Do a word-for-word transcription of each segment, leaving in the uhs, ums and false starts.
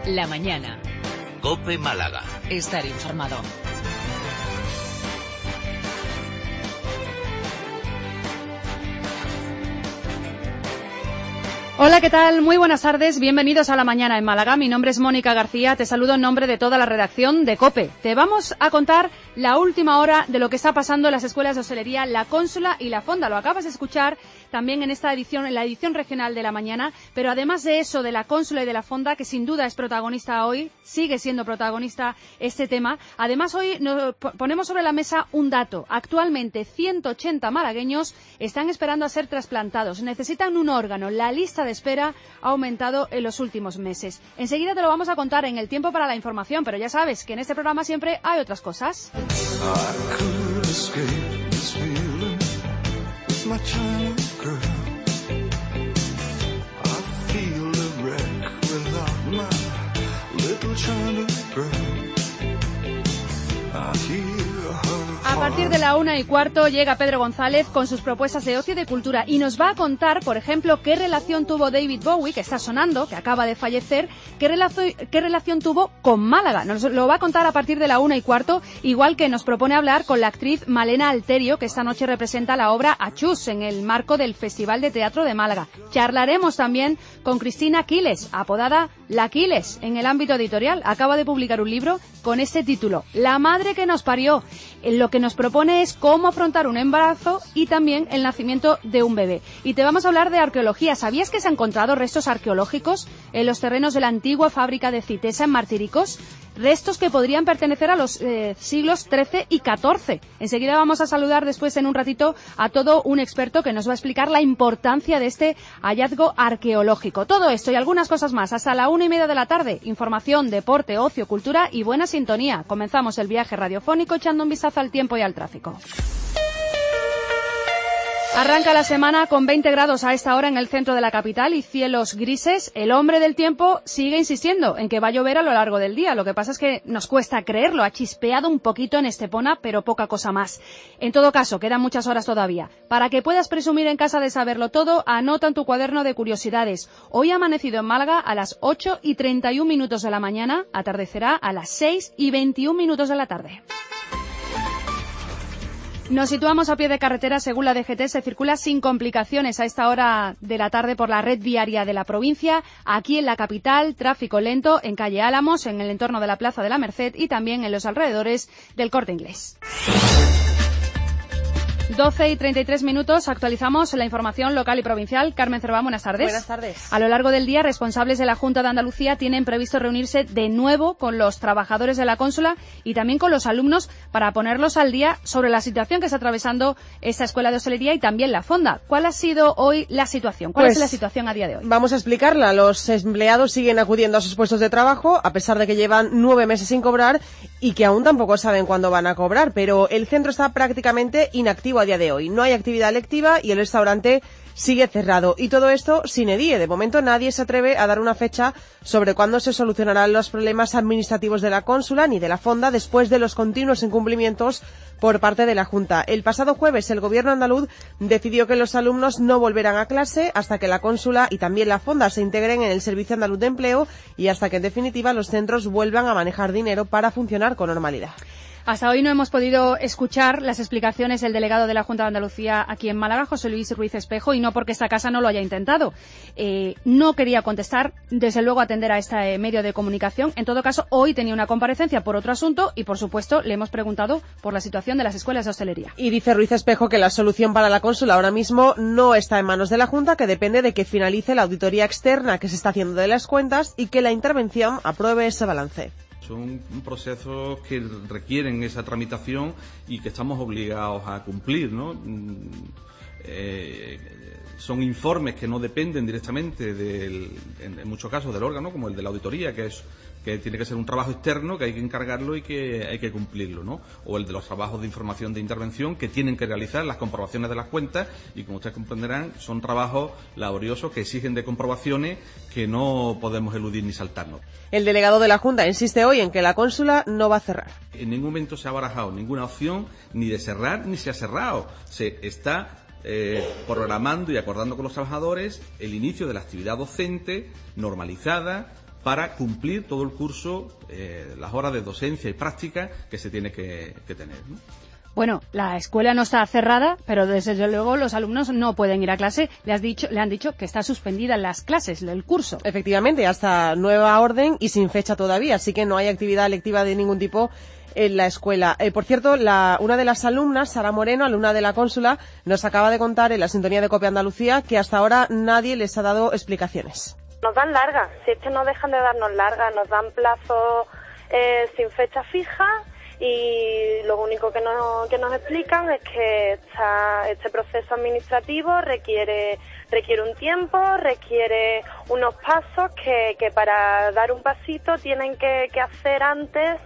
La mañana. COPE Málaga. Estar informado. Hola, ¿qué tal? Muy buenas tardes, bienvenidos a La Mañana en Málaga. Mi nombre es Mónica García, te saludo en nombre de toda la redacción de COPE. Te vamos a contar la última hora de lo que está pasando en las escuelas de hostelería La Cónsula y La Fonda. Lo acabas de escuchar también en esta edición, en la edición regional de La Mañana, pero además de eso, de La Cónsula y de La Fonda, que sin duda es protagonista hoy, sigue siendo protagonista este tema. Además, hoy nos ponemos sobre la mesa un dato. Actualmente, ciento ochenta malagueños están esperando a ser trasplantados. Necesitan un órgano. La lista de espera ha aumentado en los últimos meses. Enseguida te lo vamos a contar en el tiempo para la información, pero ya sabes que en este programa siempre hay otras cosas. A partir de la una y cuarto llega Pedro González con sus propuestas de ocio y de cultura y nos va a contar, por ejemplo, qué relación tuvo David Bowie, que está sonando, que acaba de fallecer, qué relación, qué relación tuvo con Málaga. Nos lo va a contar a partir de la una y cuarto, igual que nos propone hablar con la actriz Malena Alterio, que esta noche representa la obra Achús en el marco del Festival de Teatro de Málaga. Charlaremos también con Cristina Quiles, apodada La Quiles, en el ámbito editorial. Acaba de publicar un libro con este título, La madre que nos parió. Lo que nos propone es cómo afrontar un embarazo y también el nacimiento de un bebé. Y te vamos a hablar de arqueología. ¿Sabías que se han encontrado restos arqueológicos en los terrenos de la antigua fábrica de Citesa en Martiricos? Restos que podrían pertenecer a los eh, siglos trece y catorce. Enseguida vamos a saludar después en un ratito a todo un experto que nos va a explicar la importancia de este hallazgo arqueológico. Todo esto y algunas cosas más hasta la una y media de la tarde. Información, deporte, ocio, cultura y buena sintonía. Comenzamos el viaje radiofónico echando un vistazo al tiempo y al tráfico. Arranca la semana con veinte grados a esta hora en el centro de la capital y cielos grises. El hombre del tiempo sigue insistiendo en que va a llover a lo largo del día. Lo que pasa es que nos cuesta creerlo. Ha chispeado un poquito en Estepona, pero poca cosa más. En todo caso, quedan muchas horas todavía. Para que puedas presumir en casa de saberlo todo, anota en tu cuaderno de curiosidades. Hoy ha amanecido en Málaga a las ocho y treinta y un minutos de la mañana. Atardecerá a las seis y veintiún minutos de la tarde. Nos situamos a pie de carretera. Según la D G T, se circula sin complicaciones a esta hora de la tarde por la red viaria de la provincia. Aquí en la capital, tráfico lento en calle Álamos, en el entorno de la Plaza de la Merced y también en los alrededores del Corte Inglés. doce y treinta y tres minutos, actualizamos la información local y provincial. Carmen Cerván, buenas tardes. Buenas tardes. A lo largo del día, responsables de la Junta de Andalucía tienen previsto reunirse de nuevo con los trabajadores de la Cónsula y también con los alumnos para ponerlos al día sobre la situación que está atravesando esta escuela de hostelería y también la Fonda. ¿Cuál ha sido hoy la situación? ¿Cuál pues, es la situación a día de hoy? Vamos a explicarla. Los empleados siguen acudiendo a sus puestos de trabajo, a pesar de que llevan nueve meses sin cobrar y que aún tampoco saben cuándo van a cobrar, pero el centro está prácticamente inactivo a día de hoy. No hay actividad lectiva y el restaurante sigue cerrado. Y todo esto sin edie. De momento nadie se atreve a dar una fecha sobre cuándo se solucionarán los problemas administrativos de la Cónsula ni de la Fonda después de los continuos incumplimientos por parte de la Junta. El pasado jueves el gobierno andaluz decidió que los alumnos no volverán a clase hasta que la Cónsula y también la Fonda se integren en el Servicio Andaluz de Empleo y hasta que en definitiva los centros vuelvan a manejar dinero para funcionar con normalidad. Hasta hoy no hemos podido escuchar las explicaciones del delegado de la Junta de Andalucía aquí en Málaga, José Luis Ruiz Espejo, y no porque esta casa no lo haya intentado. Eh, no quería contestar, desde luego atender a este medio de comunicación. En todo caso, hoy tenía una comparecencia por otro asunto y, por supuesto, le hemos preguntado por la situación de las escuelas de hostelería. Y dice Ruiz Espejo que la solución para la Cónsula ahora mismo no está en manos de la Junta, que depende de que finalice la auditoría externa que se está haciendo de las cuentas y que la intervención apruebe ese balance. Son procesos que requieren esa tramitación y que estamos obligados a cumplir, ¿no? Eh, son informes que no dependen directamente, del, en, en muchos casos, del órgano, como el de la auditoría, que es que tiene que ser un trabajo externo, que hay que encargarlo y que hay que cumplirlo, ¿no? O el de los trabajos de información de intervención que tienen que realizar las comprobaciones de las cuentas y, como ustedes comprenderán, son trabajos laboriosos que exigen de comprobaciones que no podemos eludir ni saltarnos. El delegado de la Junta insiste hoy en que la Cónsula no va a cerrar. En ningún momento se ha barajado ninguna opción ni de cerrar ni se ha cerrado. Se está eh, programando y acordando con los trabajadores el inicio de la actividad docente normalizada para cumplir todo el curso, eh, las horas de docencia y práctica que se tiene que, que tener, ¿no? Bueno, la escuela no está cerrada, pero desde luego los alumnos no pueden ir a clase. Le, has dicho, le han dicho que está suspendida las clases, el curso. Efectivamente, hasta nueva orden y sin fecha todavía, así que no hay actividad lectiva de ningún tipo en la escuela. Eh, por cierto, la, una de las alumnas, Sara Moreno, alumna de la Cónsula, nos acaba de contar en la sintonía de COPE Andalucía que hasta ahora nadie les ha dado explicaciones. Nos dan largas, si es que no dejan de darnos largas, nos dan plazos eh, sin fecha fija. Y lo único que nos, que nos explican es que esta, este proceso administrativo requiere requiere un tiempo, requiere unos pasos que, que para dar un pasito tienen que, que hacer antes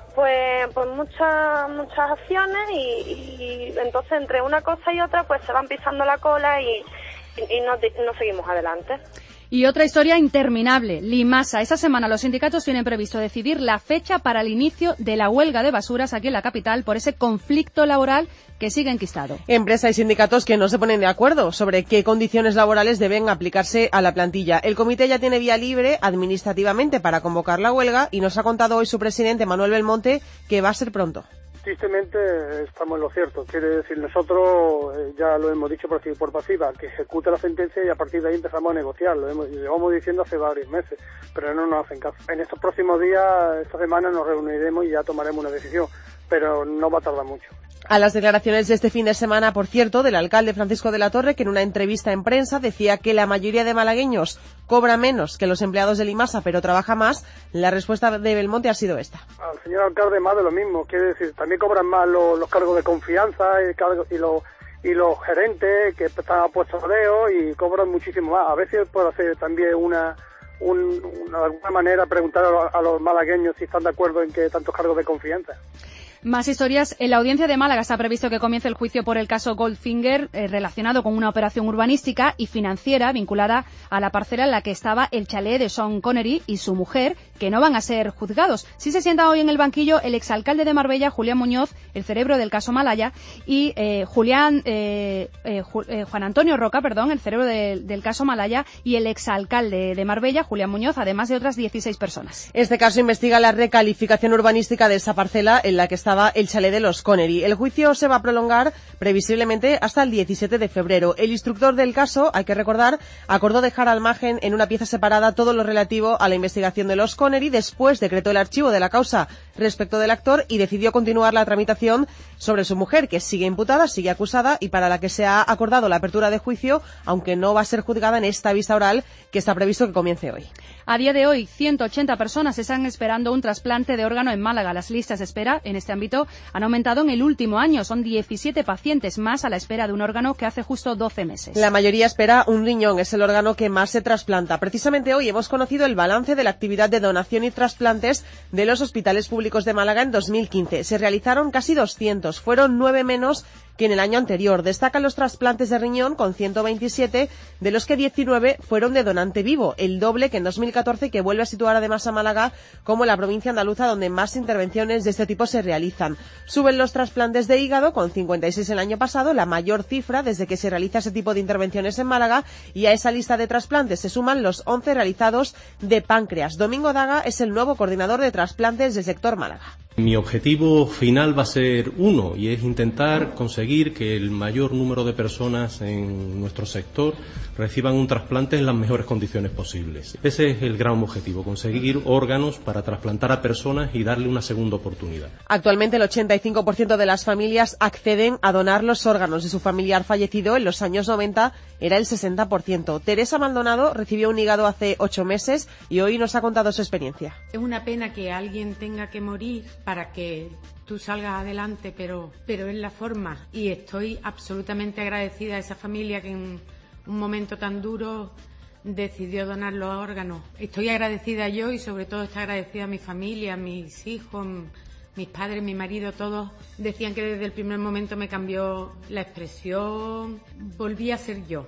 pues, pues muchas muchas acciones y, y entonces entre una cosa y otra pues se van pisando la cola y, y, y no, no seguimos adelante. Y otra historia interminable, Limasa. Esta semana los sindicatos tienen previsto decidir la fecha para el inicio de la huelga de basuras aquí en la capital por ese conflicto laboral que sigue enquistado. Empresa y sindicatos que no se ponen de acuerdo sobre qué condiciones laborales deben aplicarse a la plantilla. El comité ya tiene vía libre administrativamente para convocar la huelga y nos ha contado hoy su presidente, Manuel Belmonte, que va a ser pronto. Tristemente estamos en lo cierto, quiere decir nosotros, eh, ya lo hemos dicho por activa y por pasiva, que ejecute la sentencia y a partir de ahí empezamos a negociar, lo hemos, llevamos diciendo hace varios meses, pero no nos hacen caso. En estos próximos días, esta semana nos reuniremos y ya tomaremos una decisión, pero no va a tardar mucho. A las declaraciones de este fin de semana, por cierto, del alcalde Francisco de la Torre, que en una entrevista en prensa decía que la mayoría de malagueños cobra menos que los empleados de Limasa, pero trabaja más, la respuesta de Belmonte ha sido esta. Al señor alcalde más de lo mismo, quiere decir, también cobran más los, los cargos de confianza y, cargos, y, los, y los gerentes que están a puestos a dedo y cobran muchísimo más. A veces puede hacer también una... Un, una, de alguna manera preguntar a los, a los malagueños si están de acuerdo en que tantos cargos de confianza. Más historias. En la audiencia de Málaga está previsto que comience el juicio por el caso Goldfinger eh, relacionado con una operación urbanística y financiera vinculada a la parcela en la que estaba el chalet de Sean Connery y su mujer, que no van a ser juzgados. Sí se sienta hoy en el banquillo el exalcalde de Marbella, Julián Muñoz, el cerebro del caso Malaya, y eh, Julián eh, eh, Ju, eh, Juan Antonio Roca, perdón, el cerebro de, del caso Malaya, y el exalcalde de Marbella, Julián Muñoz, además de otras dieciséis personas. Este caso investiga la recalificación urbanística de esa parcela en la que está estaba el chalet de los Connery. El juicio se va a prolongar previsiblemente hasta el diecisiete de febrero. El instructor del caso, hay que recordar, acordó dejar al margen en una pieza separada todo lo relativo a la investigación de los Connery. Después decretó el archivo de la causa respecto del actor y decidió continuar la tramitación sobre su mujer, que sigue imputada, sigue acusada y para la que se ha acordado la apertura de juicio, aunque no va a ser juzgada en esta vista oral que está previsto que comience hoy. A día de hoy, ciento ochenta personas están esperando un trasplante de órgano en Málaga. Las listas de espera en este ámbito han aumentado en el último año. Son diecisiete pacientes más a la espera de un órgano que hace justo doce meses. La mayoría espera un riñón, es el órgano que más se trasplanta. Precisamente hoy hemos conocido el balance de la actividad de donación y trasplantes de los hospitales públicos de Málaga en dos mil quince. Se realizaron casi doscientos, fueron nueve menos que en el año anterior. Destacan los trasplantes de riñón con ciento veintisiete, de los que diecinueve fueron de donante vivo, el doble que en dos mil catorce, que vuelve a situar además a Málaga como la provincia andaluza donde más intervenciones de este tipo se realizan. Suben los trasplantes de hígado con cincuenta y seis el año pasado, la mayor cifra desde que se realiza ese tipo de intervenciones en Málaga, y a esa lista de trasplantes se suman los once realizados de páncreas. Domingo Daga es el nuevo coordinador de trasplantes del sector Málaga. Mi objetivo final va a ser uno, y es intentar conseguir que el mayor número de personas en nuestro sector reciban un trasplante en las mejores condiciones posibles. Ese es el gran objetivo, conseguir órganos para trasplantar a personas y darle una segunda oportunidad. Actualmente el ochenta y cinco por ciento de las familias acceden a donar los órganos de su familiar fallecido. En los años noventa era el sesenta por ciento. Teresa Maldonado recibió un hígado hace ocho meses y hoy nos ha contado su experiencia. Es una pena que alguien tenga que morir para que tú salgas adelante, pero, pero es la forma. Y estoy absolutamente agradecida a esa familia que en un momento tan duro decidió donar los órganos. Estoy agradecida yo y sobre todo estoy agradecida a mi familia, a mis hijos, mis padres, mi marido, todos decían que desde el primer momento me cambió la expresión. Volví a ser yo.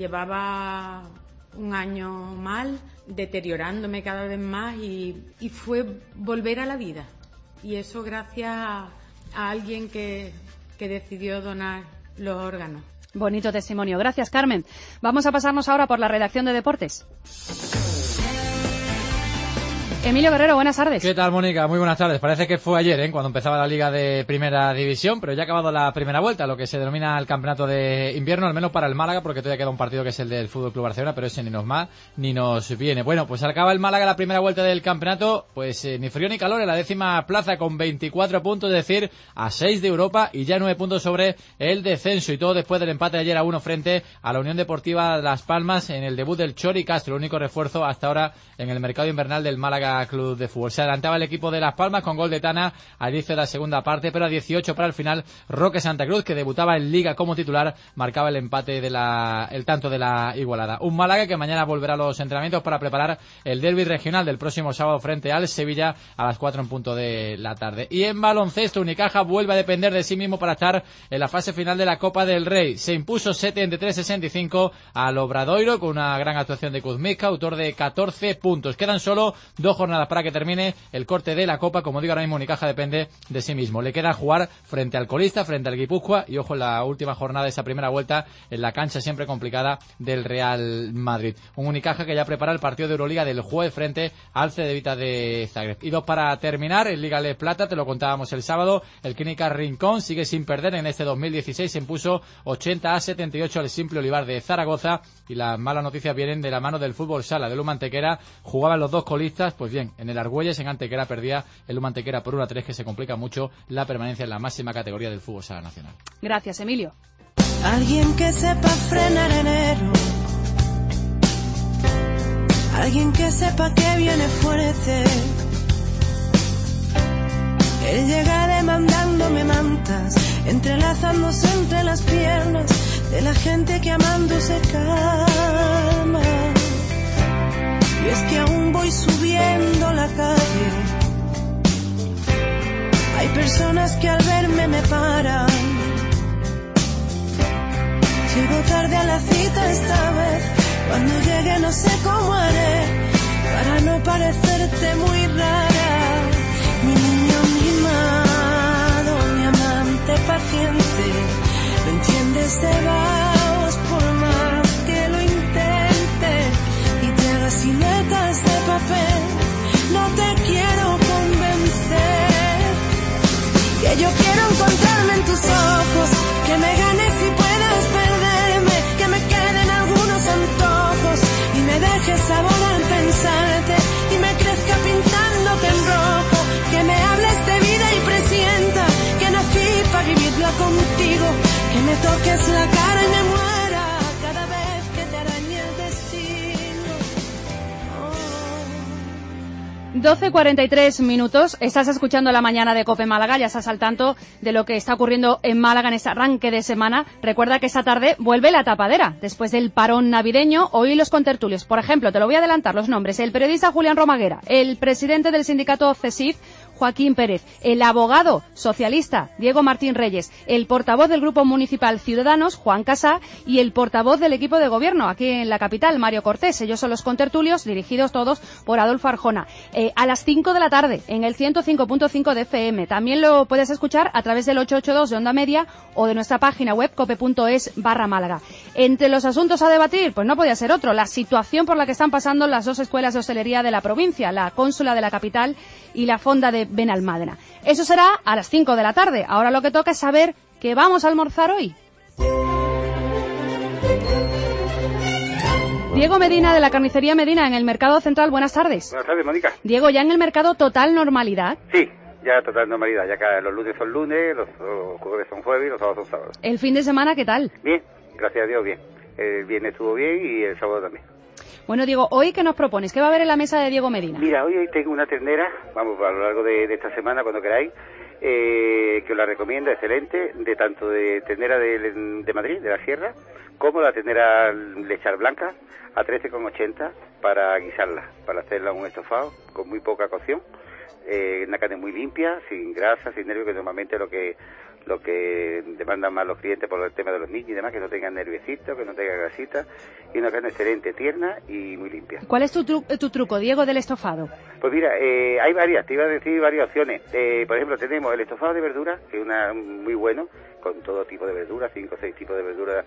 Llevaba un año mal, deteriorándome cada vez más y, y fue volver a la vida. Y eso gracias a, a alguien que, que decidió donar los órganos. Bonito testimonio. Gracias, Carmen. Vamos a pasarnos ahora por la redacción de deportes. Emilio Guerrero, buenas tardes. ¿Qué tal, Mónica? Muy buenas tardes. Parece que fue ayer, ¿eh? Cuando empezaba la Liga de Primera División, pero ya ha acabado la primera vuelta, lo que se denomina el campeonato de invierno, al menos para el Málaga, porque todavía queda un partido que es el del Fútbol Club Barcelona, pero ese ni nos más ni nos viene. Bueno, pues acaba el Málaga la primera vuelta del campeonato, pues eh, ni frío ni calor, en la décima plaza con veinticuatro puntos, es decir, a seis de Europa y ya nueve puntos sobre el descenso, y todo después del empate de ayer a uno frente a la Unión Deportiva Las Palmas en el debut del Chori Castro, el único refuerzo hasta ahora en el mercado invernal del Málaga Club de Fútbol. Se adelantaba el equipo de Las Palmas con gol de Tana al inicio de la segunda parte, pero a dieciocho para el final, Roque Santa Cruz, que debutaba en Liga como titular, marcaba el empate de la, el tanto de la igualada. Un Málaga que mañana volverá a los entrenamientos para preparar el derbi regional del próximo sábado frente al Sevilla a las cuatro en punto de la tarde. Y en baloncesto, Unicaja vuelve a depender de sí mismo para estar en la fase final de la Copa del Rey. Se impuso setenta y tres sesenta y cinco al Obradoiro con una gran actuación de Kuzmica, autor de catorce puntos. Quedan solo dos jornadas para que termine el corte de la Copa. Como digo, ahora mismo Unicaja depende de sí mismo. Le queda jugar frente al colista, frente al Guipúzcoa, y ojo en la última jornada de esa primera vuelta en la cancha siempre complicada del Real Madrid. Un Unicaja que ya prepara el partido de Euroliga del jueves frente al Cedevita de Zagreb. Y dos para terminar, en Liga Les Plata, te lo contábamos el sábado, el Clínica Rincón sigue sin perder en este dos mil dieciséis, se impuso ochenta a setenta y ocho al Simple Olivar de Zaragoza, y las malas noticias vienen de la mano del fútbol sala, del Humantequera. Jugaban los dos colistas, pues bien, en el Argüelles, en Antequera, perdía el Humantequera por uno a tres, que se complica mucho la permanencia en la máxima categoría del fútbol sala nacional. Gracias, Emilio. Alguien que sepa frenar enero, alguien que sepa que viene fuerte. Él llega demandándome mantas, entrelazándose entre las piernas de la gente que amando se calma. Y es que aún voy subiendo la calle, hay personas que al verme me paran. Llego tarde a la cita esta vez, cuando llegue no sé cómo haré para no parecerte muy rara. Mi niño mimado, mi amante paciente, lo entiendes de vaos por más que lo intente y te hagas siluetas de papel. No te quiero convencer, que yo quiero encontrarme en tus ojos, que me ganes y puedas perderme, que me queden algunos antojos y me dejes sabor al pensarte y me crezca pintándote en rojo, que me hables de vida y presienta que nací para vivirla contigo, que me toques la cara y me muera cada vez que te arañe el destino. Oh. doce cuarenta y tres minutos, estás escuchando La Mañana de COPE Málaga, ya estás al tanto de lo que está ocurriendo en Málaga en este arranque de semana. Recuerda que esta tarde vuelve la tapadera, después del parón navideño. Hoy los contertulios, por ejemplo, te lo voy a adelantar los nombres: el periodista Julián Romaguera, el presidente del sindicato CESIF, Joaquín Pérez, el abogado socialista Diego Martín Reyes, el portavoz del Grupo Municipal Ciudadanos, Juan Casá, y el portavoz del equipo de gobierno aquí en la capital, Mario Cortés. Ellos son los contertulios, dirigidos todos por Adolfo Arjona. Eh, a las cinco de la tarde, en el ciento cinco punto cinco de F M. También lo puedes escuchar a través del ochocientos ochenta y dos de Onda Media o de nuestra página web cope punto es barra Málaga. Entre los asuntos a debatir, pues no podía ser otro, la situación por la que están pasando las dos escuelas de hostelería de la provincia, la Cónsula de la capital y la Fonda de Benalmádena. Eso será a las cinco de la tarde. Ahora lo que toca es saber qué vamos a almorzar hoy. Diego Medina, de la carnicería Medina, en el Mercado Central. Buenas tardes. Buenas tardes, Mónica. Diego, ¿ya en el mercado total normalidad? Sí, ya total normalidad. Ya que los lunes son lunes, los, los jueves son jueves y los sábados son sábados. ¿El fin de semana qué tal? Bien, gracias a Dios, bien. El viernes estuvo bien y el sábado también. Bueno, Diego, ¿hoy qué nos propones? ¿Qué va a haber en la mesa de Diego Medina? Mira, hoy tengo una ternera, vamos, a lo largo de, de esta semana, cuando queráis, eh, que os la recomiendo, excelente, de tanto de ternera de, de Madrid, de la Sierra, como la ternera lechar blanca, a trece con ochenta para guisarla, para hacerla un estofado con muy poca cocción, eh, una carne muy limpia, sin grasa, sin nervios, que normalmente es lo que lo que demandan más los clientes por el tema de los niños y demás, que no tengan nerviecitos, que no tengan grasita, y una carne excelente, tierna y muy limpia. ¿Cuál es tu, tru tu truco, Diego, del estofado? Pues mira, eh, hay varias, te iba a decir varias opciones. Eh, por ejemplo, tenemos el estofado de verduras, que es una muy bueno, con todo tipo de verduras, cinco o seis tipos de verduras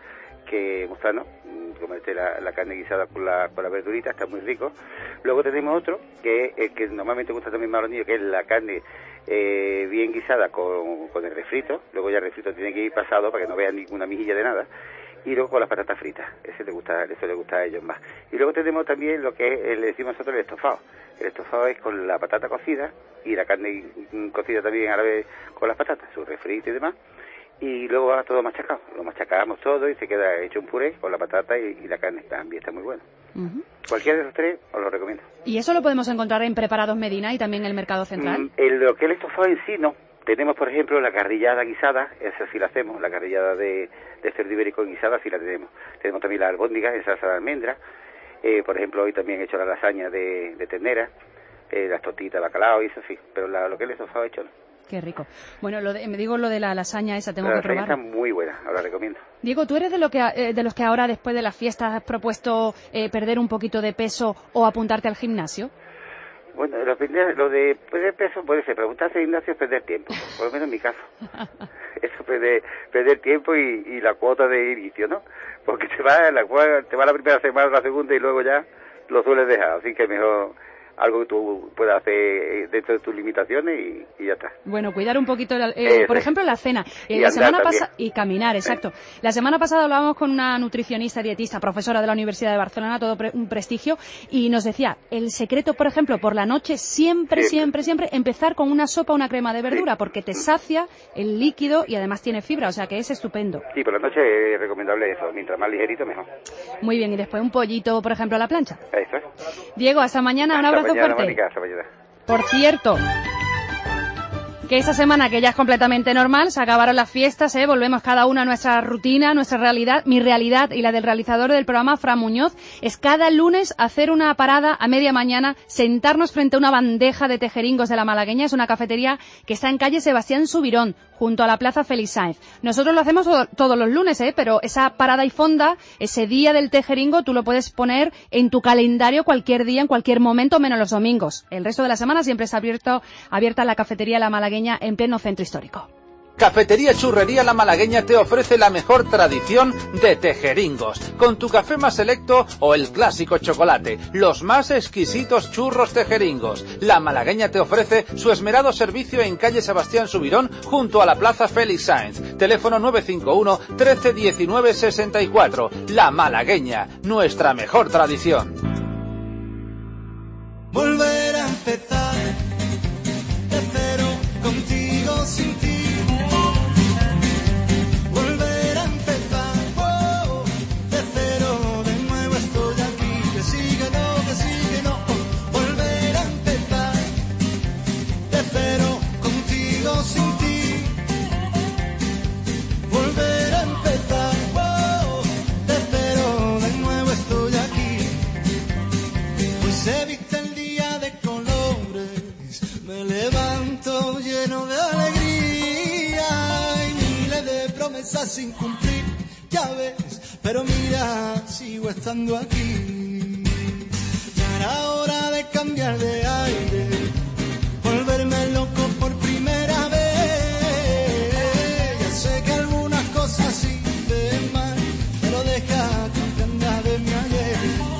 que gustarnos, comerte la, la carne guisada con la, con la verdurita, está muy rico. Luego tenemos otro, que es el que normalmente gusta también más a los niños, que es la carne eh, bien guisada con, con el refrito. Luego ya el refrito tiene que ir pasado para que no vean ninguna mejilla de nada. Y luego con las patatas fritas, ese le gusta, eso le gusta a ellos más. Y luego tenemos también lo que es, le decimos nosotros el estofado. El estofado es con la patata cocida y la carne cocida también a la vez con las patatas, su refrito y demás. Y luego va todo machacado, lo machacamos todo y se queda hecho un puré con la patata y, y la carne, también está muy bueno. Uh-huh. Cualquiera de esos tres os lo recomiendo. ¿Y eso lo podemos encontrar en Preparados Medina y también en el Mercado Central? Mm, el, lo que es el estofado en sí, no. Tenemos, por ejemplo, la carrillada guisada, esa sí la hacemos, la carrillada de, de cerdo ibérico guisada sí la tenemos. Tenemos también la albóndiga en salsa de almendra, eh, por ejemplo, hoy también he hecho la lasaña de, de ternera, eh, las tortitas de bacalao y eso sí, pero la, lo que es el estofado hecho no. Qué rico. Bueno, lo de, me digo lo de la lasaña esa, tengo la que probarla. La lasaña está muy buena, os la recomiendo. Diego, ¿tú eres de, lo que, eh, de los que ahora, después de las fiestas, has propuesto eh, perder un poquito de peso o apuntarte al gimnasio? Bueno, lo, lo de perder peso puede ser, preguntarse al gimnasio es perder tiempo, por lo menos en mi caso. Eso, perder, perder tiempo y, y la cuota de inicio, ¿no? Porque te va, la, te va la primera semana, la segunda y luego ya lo sueles dejar, así que mejor algo que tú puedas hacer dentro de tus limitaciones y, y ya está. Bueno, cuidar un poquito, la, eh, por ejemplo, la cena. Eh, la semana pasada y caminar, exacto. Sí. La semana pasada hablábamos con una nutricionista, dietista, profesora de la Universidad de Barcelona, todo pre un prestigio, y nos decía, el secreto, por ejemplo, por la noche, siempre, siempre, siempre, siempre empezar con una sopa o una crema de verdura, sí. porque te sacia el líquido y además tiene fibra, o sea que es estupendo. Sí, por la noche es recomendable eso, mientras más ligerito mejor. Muy bien, y después un pollito, por ejemplo, a la plancha. Eso es. Diego, hasta mañana, un abrazo mañana, fuerte. Mónica, hasta mañana. Por cierto, que esta semana, que ya es completamente normal, se acabaron las fiestas, ¿eh? Volvemos cada uno a nuestra rutina, nuestra realidad. Mi realidad y la del realizador del programa, Fran Muñoz, es cada lunes hacer una parada a media mañana, sentarnos frente a una bandeja de tejeringos de La Malagueña. Es una cafetería que está en calle Sebastián Subirón, junto a la Plaza Félix Sáenz. Nosotros lo hacemos todo, todos los lunes, ¿eh? Pero esa parada y fonda, ese día del tejeringo, tú lo puedes poner en tu calendario cualquier día, en cualquier momento, menos los domingos. El resto de la semana siempre está abierto, abierta la cafetería La Malagueña en pleno centro histórico. Cafetería Churrería La Malagueña te ofrece la mejor tradición de tejeringos, con tu café más selecto o el clásico chocolate, los más exquisitos churros tejeringos. La Malagueña te ofrece su esmerado servicio en calle Sebastián Subirón, junto a la Plaza Félix Sáenz. Teléfono nueve cinco uno, trece, diecinueve, sesenta y cuatro. La Malagueña, nuestra mejor tradición. Volver a empezar de cero, contigo, sin ti. Volver a empezar, oh, de cero, de nuevo estoy aquí. Que sigue, no, que sigue, no. Volver a empezar de cero, contigo, sin ti. Volver a empezar, oh, de cero, de nuevo estoy aquí. Hoy se viste el día de colores, me levanto lleno de alegría y miles de promesas sin cumplir, ya ves, pero mira, sigo estando aquí. Ya era hora de cambiar de aire, volverme loco por primera vez. Ya sé que algunas cosas sí ven mal, pero deja que aprenda de mi ayer.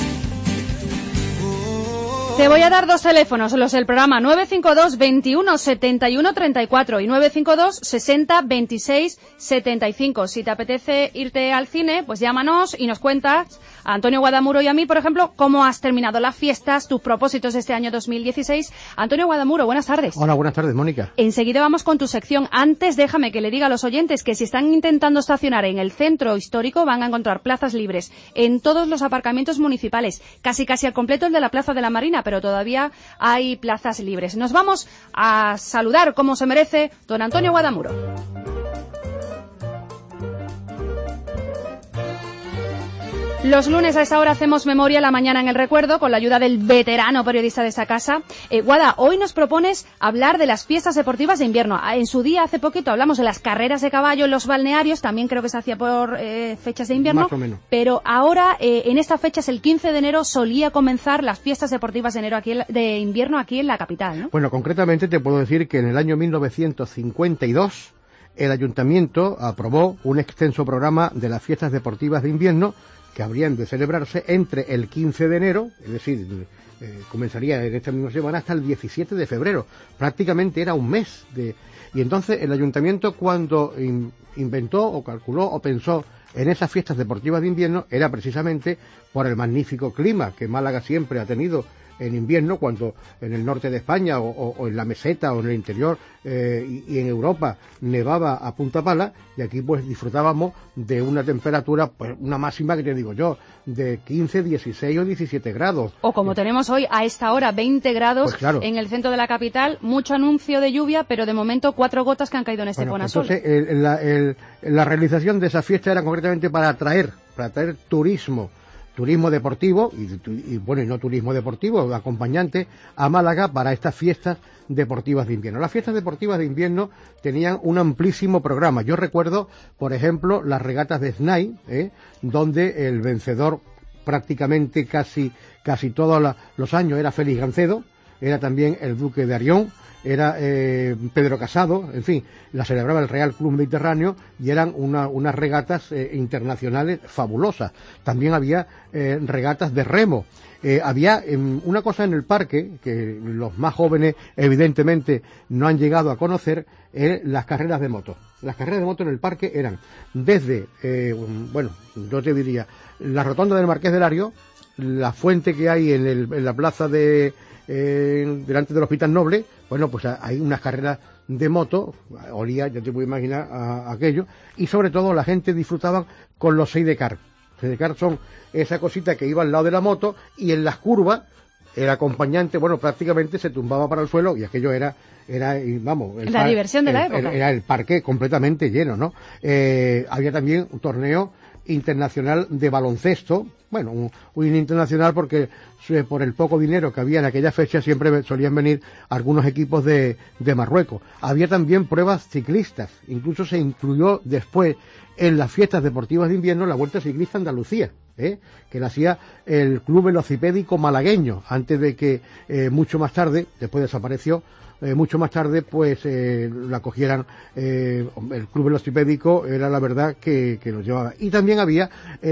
Te voy a dar dos teléfonos, los del programa nueve cinco dos, veintiuno, setenta y uno, treinta y cuatro y nueve cinco dos, sesenta, veintiséis, setenta y cinco. Si te apetece irte al cine, pues llámanos y nos cuentas, a Antonio Guadamuro y a mí, por ejemplo, cómo has terminado las fiestas, tus propósitos de este año dos mil dieciséis. Antonio Guadamuro, buenas tardes. Hola, buenas tardes, Mónica. Enseguida vamos con tu sección. Antes, déjame que le diga a los oyentes que si están intentando estacionar en el centro histórico, van a encontrar plazas libres en todos los aparcamientos municipales, casi casi al completo el de la Plaza de la Marina, pero todavía hay plazas libres. Nos vamos a saludar como se merece don Antonio Guadamuro. Los lunes a esta hora hacemos memoria la mañana en el recuerdo con la ayuda del veterano periodista de esta casa. Eh, Guada, hoy nos propones hablar de las fiestas deportivas de invierno. En su día, hace poquito, hablamos de las carreras de caballo en los balnearios, también creo que se hacía por eh, fechas de invierno. Más o menos. Pero ahora, eh, en estas fechas, el quince de enero, solía comenzar las fiestas deportivas de, enero aquí en, de invierno aquí en la capital, ¿no? Bueno, concretamente te puedo decir que en el año mil novecientos cincuenta y dos... el ayuntamiento aprobó un extenso programa de las fiestas deportivas de invierno que habrían de celebrarse entre el quince de enero, es decir, eh, comenzaría en esta misma semana hasta el diecisiete de febrero. Prácticamente era un mes. De, y entonces el ayuntamiento, cuando in, inventó o calculó o pensó en esas fiestas deportivas de invierno, era precisamente por el magnífico clima que Málaga siempre ha tenido en invierno, cuando en el norte de España o, o, o en la meseta o en el interior eh, y, y en Europa nevaba a punta pala, y aquí pues disfrutábamos de una temperatura, pues una máxima que te digo yo, de quince, dieciséis o diecisiete grados. O como tenemos hoy a esta hora veinte grados, pues claro, en el centro de la capital, mucho anuncio de lluvia, pero de momento cuatro gotas que han caído en Estepona bueno, pues solo. Entonces el, la, el, la realización de esa fiesta era concretamente para atraer, para atraer turismo, turismo deportivo y, y bueno, y no turismo deportivo, acompañante a Málaga para estas fiestas deportivas de invierno. Las fiestas deportivas de invierno tenían un amplísimo programa. Yo recuerdo, por ejemplo, las regatas de Snai, ¿eh? donde el vencedor prácticamente casi casi todos la, los años era Félix Gancedo, era también el Duque de Arión, era eh, Pedro Casado, en fin, la celebraba el Real Club Mediterráneo y eran una, unas regatas eh, internacionales fabulosas. También había eh, regatas de remo. Eh, había eh, una cosa en el parque que los más jóvenes evidentemente no han llegado a conocer, eh, las carreras de moto. Las carreras de moto en el parque eran desde, eh, bueno, yo te diría, la rotonda del Marqués de Lario, la fuente que hay en, el, en la plaza de Eh, delante del Hospital Noble, bueno, pues hay unas carreras de moto, olía, ya te puedo imaginar a, a aquello, y sobre todo la gente disfrutaba con los seis de car. Seis de car son esa cosita que iba al lado de la moto, y en las curvas el acompañante, bueno, prácticamente se tumbaba para el suelo, y aquello era, era vamos... El la par, diversión de el, la época. Era el parque completamente lleno, ¿no? Eh, había también un torneo internacional de baloncesto, bueno, un, un internacional porque eh, por el poco dinero que había en aquella fecha siempre solían venir algunos equipos de, de Marruecos. Había también pruebas ciclistas, incluso se incluyó después en las fiestas deportivas de invierno la Vuelta Ciclista Andalucía, ¿eh? que la hacía el Club Velocipédico Malagueño, antes de que eh, mucho más tarde, después desapareció, Eh, mucho más tarde pues eh, la cogieran, eh, el Club Velocipédico era la verdad que, que los llevaba. Y también había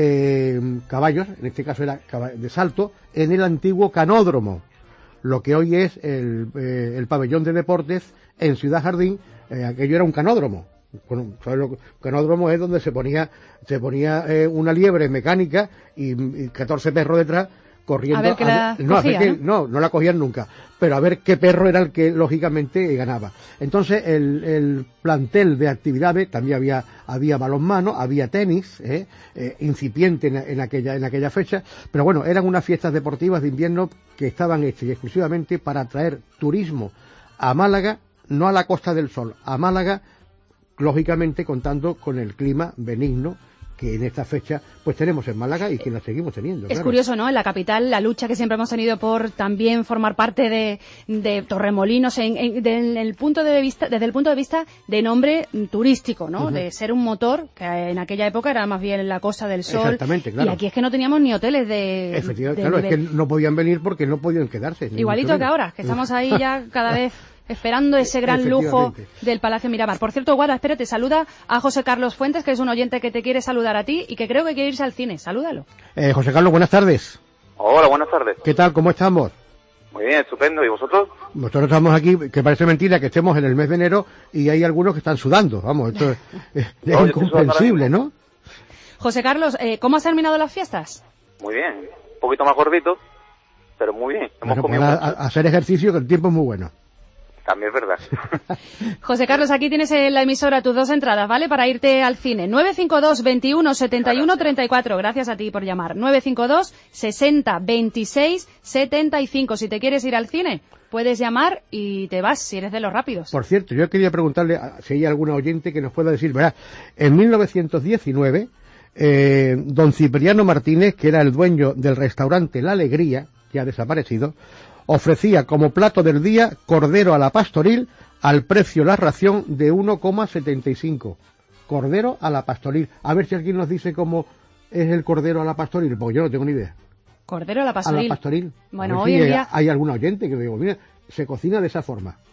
eh, caballos, en este caso era de salto, en el antiguo canódromo, lo que hoy es el, eh, el pabellón de deportes en Ciudad Jardín. Eh, aquello era un canódromo. Bueno, ¿sabes lo que? Canódromo es donde se ponía se ponía eh, una liebre mecánica y, y catorce perros detrás corriendo. A ver que la a, no, cogía, a ver que, ¿no? no, no la cogían nunca, pero a ver qué perro era el que lógicamente ganaba. Entonces el, el plantel de actividades, también había había balonmano, había tenis, eh, eh, incipiente en, en aquella en aquella fecha, pero bueno, eran unas fiestas deportivas de invierno que estaban hechas exclusivamente para atraer turismo a Málaga, no a la Costa del Sol, a Málaga, lógicamente contando con el clima benigno que en esta fecha pues tenemos en Málaga y que la seguimos teniendo. Es claro. curioso, ¿no? En la capital, la lucha que siempre hemos tenido por también formar parte de, de Torremolinos en, en, de, en el punto de vista, desde el punto de vista de nombre turístico, ¿no? Uh-huh. De ser un motor, que en aquella época era más bien la Costa del Sol. Exactamente, claro. Y aquí es que no teníamos ni hoteles de Efectivamente, de claro, nivel. es que no podían venir porque no podían quedarse. Igualito que ahora, que estamos ahí ya cada vez esperando ese gran lujo del Palacio Miramar. Por cierto, Guada, espera, te saluda a José Carlos Fuentes, que es un oyente que te quiere saludar a ti y que creo que quiere irse al cine. Salúdalo. Eh, José Carlos, buenas tardes. Hola, buenas tardes. ¿Qué tal? ¿Cómo estamos? Muy bien, estupendo. ¿Y vosotros? Nosotros estamos aquí, que parece mentira que estemos en el mes de enero y hay algunos que están sudando. Vamos, esto es, es, es no, incomprensible, ¿no? José Carlos, eh, ¿cómo has terminado las fiestas? Muy bien. Un poquito más gordito, pero muy bien. Hemos bueno, comido para mucho. a, hacer ejercicio, que el tiempo es muy bueno. También es verdad. José Carlos, aquí tienes en la emisora tus dos entradas, ¿vale? Para irte al cine. nueve cinco dos, veintiuno, setenta y uno, treinta y cuatro. Gracias a ti por llamar. nueve cinco dos, sesenta, veintiséis, setenta y cinco. Si te quieres ir al cine, puedes llamar y te vas, si eres de los rápidos. Por cierto, yo quería preguntarle a, si hay alguna oyente que nos pueda decir, ¿verdad? En mil novecientos diecinueve, eh, don Cipriano Martínez, que era el dueño del restaurante La Alegría, que ha desaparecido, ofrecía como plato del día cordero a la pastoril al precio la ración de uno coma setenta y cinco. Cordero a la pastoril. A ver si alguien nos dice cómo es el cordero a la pastoril, porque yo no tengo ni idea. Cordero a la pastoril. A la pastoril. Bueno, a ver hoy si en día... hay algún oyente que le digo, mira, se cocina de esa forma.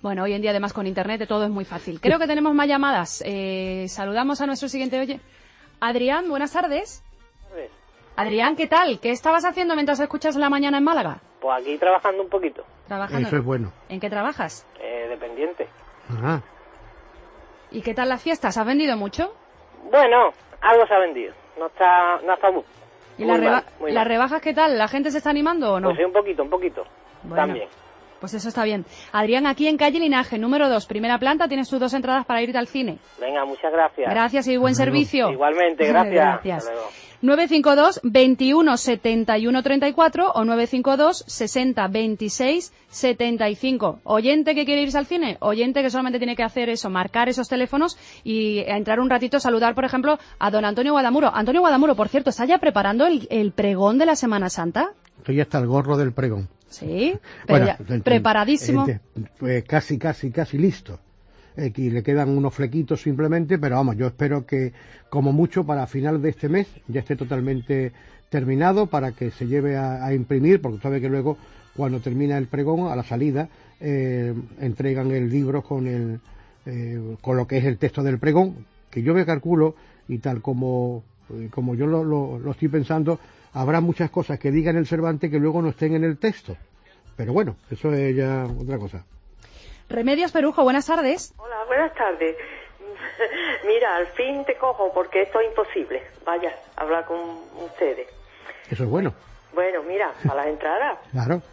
Bueno, hoy en día además con internet todo es muy fácil. Creo que tenemos más llamadas. Eh, saludamos a nuestro siguiente oye. Adrián, buenas tardes. Buenas tardes. Adrián, ¿qué tal? ¿Qué estabas haciendo mientras escuchas La Mañana en Málaga? Pues aquí trabajando un poquito. Trabajando. Eso es bueno. ¿En qué trabajas? Eh, dependiente. Ajá. ¿Y qué tal las fiestas? ¿Has vendido mucho? Bueno, algo se ha vendido. No está, no está muy. ¿Y muy las, reba mal, muy las mal. rebajas qué tal? ¿La gente se está animando o no? Pues sí, un poquito, un poquito. Bueno. También. Pues eso está bien. Adrián, aquí en calle Linaje, número dos, primera planta, tienes tus dos entradas para irte al cine. Venga, muchas gracias. Gracias y buen servicio. Igualmente, gracias. Gracias. Hasta luego. nueve cinco dos, veintiuno, setenta y uno, treinta y cuatro o nueve cinco dos, sesenta, veintiséis, setenta y cinco. Oyente que quiere irse al cine, oyente que solamente tiene que hacer eso, marcar esos teléfonos y entrar un ratito, saludar, por ejemplo, a don Antonio Guadamuro. Antonio Guadamuro, por cierto, ¿está ya preparando el, el pregón de la Semana Santa? Estoy hasta el gorro del pregón. Sí, pero Bueno, ya, el- preparadísimo. eh, pues casi, casi, casi listo. Aquí le quedan unos flequitos simplemente, pero vamos, yo espero que como mucho para final de este mes ya esté totalmente terminado para que se lleve a, a imprimir, porque sabe que luego cuando termina el pregón, a la salida, eh, entregan el libro con el eh, con lo que es el texto del pregón, que yo me calculo, y tal como, eh, como yo lo, lo, lo estoy pensando, habrá muchas cosas que digan el Cervantes que luego no estén en el texto. Pero bueno, eso es ya otra cosa. Remedios Perujo, buenas tardes. Hola, buenas tardes. Mira, al fin te cojo porque esto es imposible. Vaya, hablar con ustedes. Eso es bueno. Bueno, mira, a las entradas. Claro.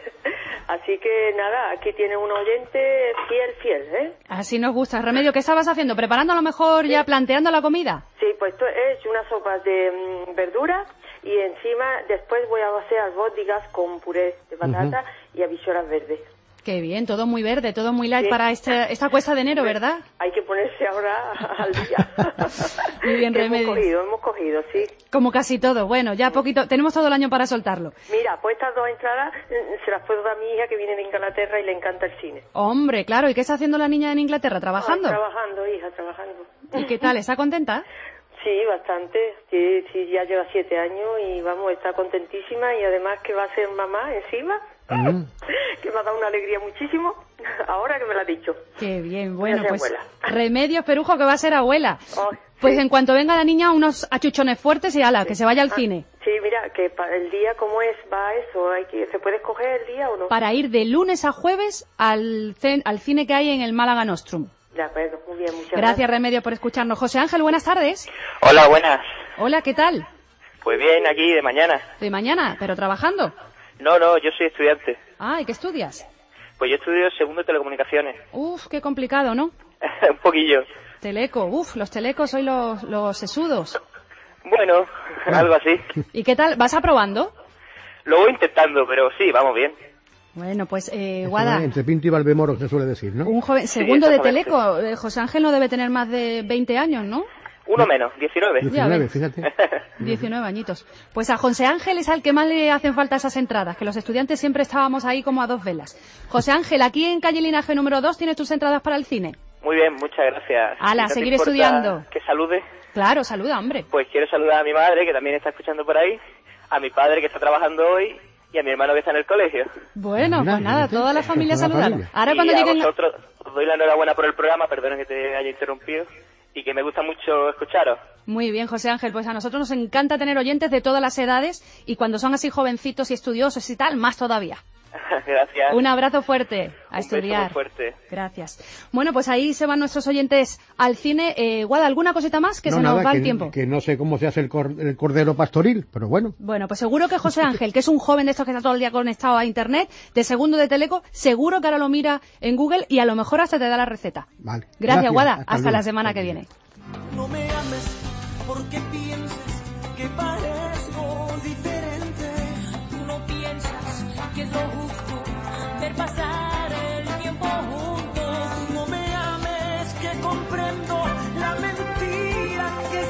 Así que nada, aquí tiene un oyente fiel, fiel, ¿eh? Así nos gusta. Remedio, ¿qué estabas haciendo? ¿Preparando a lo mejor ya planteando la comida? Sí, pues esto es una sopa de mm, verduras y encima después voy a hacer albóndigas con puré de patata y habichuelas verdes. Qué bien, todo muy verde, todo muy light Sí. para este, esta cuesta de enero, ¿verdad? Hay que ponerse ahora al día. Muy bien, Que hemos Remedios. cogido, hemos cogido, sí. Como casi todo. Bueno, ya poquito, tenemos todo el año para soltarlo. Mira, pues estas dos entradas mm, se las puedo dar a mi hija que viene de Inglaterra y le encanta el cine. Hombre, claro, ¿y qué está haciendo la niña en Inglaterra? ¿Trabajando? Ay, trabajando, hija, trabajando. ¿Y qué tal? ¿Está contenta? Sí, bastante. Sí, sí, ya lleva siete años y vamos, está contentísima y además que va a ser mamá encima, Mm. que me ha dado una alegría muchísimo, ahora que me lo ha dicho. Qué bien, Voy a bueno, ser pues abuela. Remedios Perujo que va a ser abuela. Oh, Pues sí. en cuanto venga la niña, unos achuchones fuertes y ala, que se vaya al Ah, cine. Sí, mira, que para el día, ¿cómo es? Va eso, hay que, ¿se puede escoger el día o no? Para ir de lunes a jueves al, cen- al cine que hay en el Málaga Nostrum. De acuerdo, muy bien, muchas Gracias, Remedios, por escucharnos. José Ángel, buenas tardes. Hola, buenas. Hola, ¿qué tal? Pues bien, aquí de mañana. De mañana, pero trabajando. No, no, yo soy estudiante. Ah, ¿y qué estudias? Pues yo estudio segundo de telecomunicaciones. Uf, qué complicado, ¿no? Un poquillo. Teleco, uf, los telecos hoy los, los sesudos. Bueno, algo así. ¿Y qué tal? ¿Vas aprobando? Lo voy intentando, pero sí, vamos bien. Bueno, pues, eh, Eso Guada, es entre Pinto y Valvemoro se suele decir, ¿no? un joven, segundo de exactamente. Teleco, eh, José Ángel no debe tener más de veinte años, ¿no? Uno menos, diecinueve. Ya diecinueve, ves. fíjate. diecinueve añitos. Pues a José Ángel es al que más le hacen falta esas entradas, que los estudiantes siempre estábamos ahí como a dos velas. José Ángel, aquí en calle Linaje número dos tienes tus entradas para el cine. Muy bien, muchas gracias. Ala, Si no te seguir importa estudiando. Que salude. Claro, saluda, hombre. Pues quiero saludar a mi madre, que también está escuchando por ahí, a mi padre, que está trabajando hoy, y a mi hermano, que está en el colegio. Bueno, Mira, pues nada, fíjate, toda la familia toda la saludando. familia. Ahora y cuando a lleguen... vosotros os doy la enhorabuena por el programa, perdona que te haya interrumpido, y que me gusta mucho escucharos. Muy bien, José Ángel, pues a nosotros nos encanta tener oyentes de todas las edades y cuando son así jovencitos y estudiosos y tal, más todavía. Gracias. Un abrazo fuerte, a Un beso estudiar. muy fuerte. Gracias. Bueno, pues ahí se van nuestros oyentes al cine. Eh, Guada, ¿alguna cosita más? Que No, se nos nada, va que, el tiempo. que no sé cómo se hace el, cor- el cordero pastoril, pero bueno. Bueno, pues seguro que José Ángel, que es un joven de estos que está todo el día conectado a internet, de segundo de Teleco, seguro que ahora lo mira en Google y a lo mejor hasta te da la receta. Vale. Gracias, Guada. Hasta, luego. la semana que viene. No me ames porque pienses que parezco diferente. Tú no piensas que es lo justo ver pasar el tiempo juntos. No me ames que comprendo la mentira que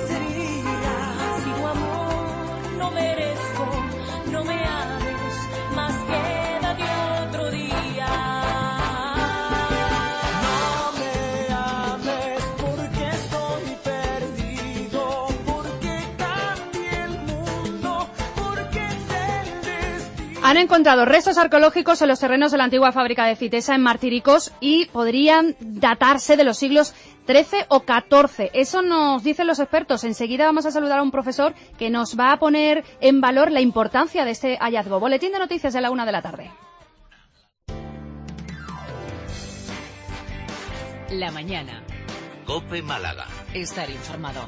sería. Si tu amor no merezco, no me ames más, quédate otro día. No me ames porque estoy perdido, porque cambie el mundo, porque es el destino. Han encontrado restos arqueológicos en los terrenos de la antigua fábrica de Citesa en Martiricos y podrían datarse de los siglos trece o catorce. Eso nos dicen los expertos. Enseguida vamos a saludar a un profesor que nos va a poner en valor la importancia de este hallazgo. Boletín de noticias de la una de la tarde. La mañana. COPE Málaga. Estar informado.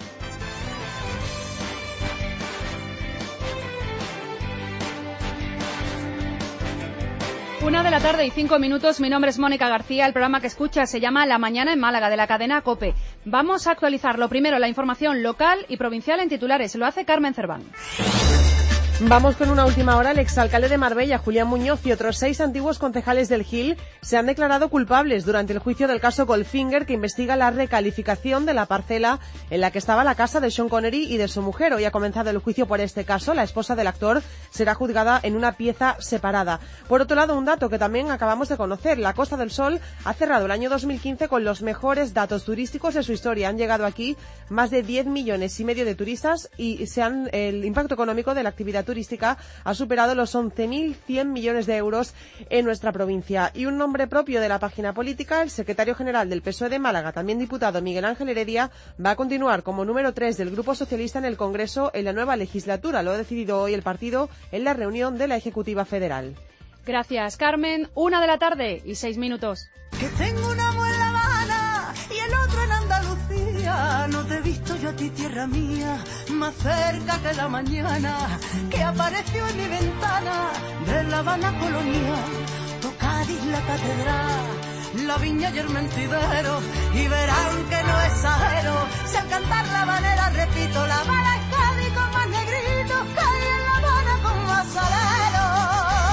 Una de la tarde y cinco minutos. Mi nombre es Mónica García. El programa que escucha se llama La Mañana en Málaga, de la cadena COPE. Vamos a actualizar lo primero, la información local y provincial en titulares. Lo hace Carmen Cerván. Vamos con una última hora. El exalcalde de Marbella, Julián Muñoz, y otros seis antiguos concejales del Gil se han declarado culpables durante el juicio del caso Goldfinger, que investiga la recalificación de la parcela en la que estaba la casa de Sean Connery y de su mujer. Hoy ha comenzado el juicio por este caso. La esposa del actor será juzgada en una pieza separada. Por otro lado, un dato que también acabamos de conocer. La Costa del Sol ha cerrado el año dos mil quince con los mejores datos turísticos de su historia. Han llegado aquí más de diez millones y medio de turistas y se han, el impacto económico de la actividad turística ha superado los once mil cien millones de euros en nuestra provincia. Y un nombre propio de la página política, el secretario general del P S O E de Málaga, también diputado, Miguel Ángel Heredia, va a continuar como número tres del Grupo Socialista en el Congreso en la nueva legislatura. Lo ha decidido hoy el partido en la reunión de la Ejecutiva Federal. Gracias, Carmen. Una de la tarde y seis minutos. Que tengo un amo en La Habana y el otro en Andalucía. No te he visto yo a ti, tierra mía, más cerca que la mañana que apareció en mi ventana de La Habana colonial. Tu Cádiz, la catedral, la viña y el mentidero, y verán que no exagero. Si al cantar la habanera repito, La Habana es Cádiz con más negritos, Cádiz en La Habana con más salero.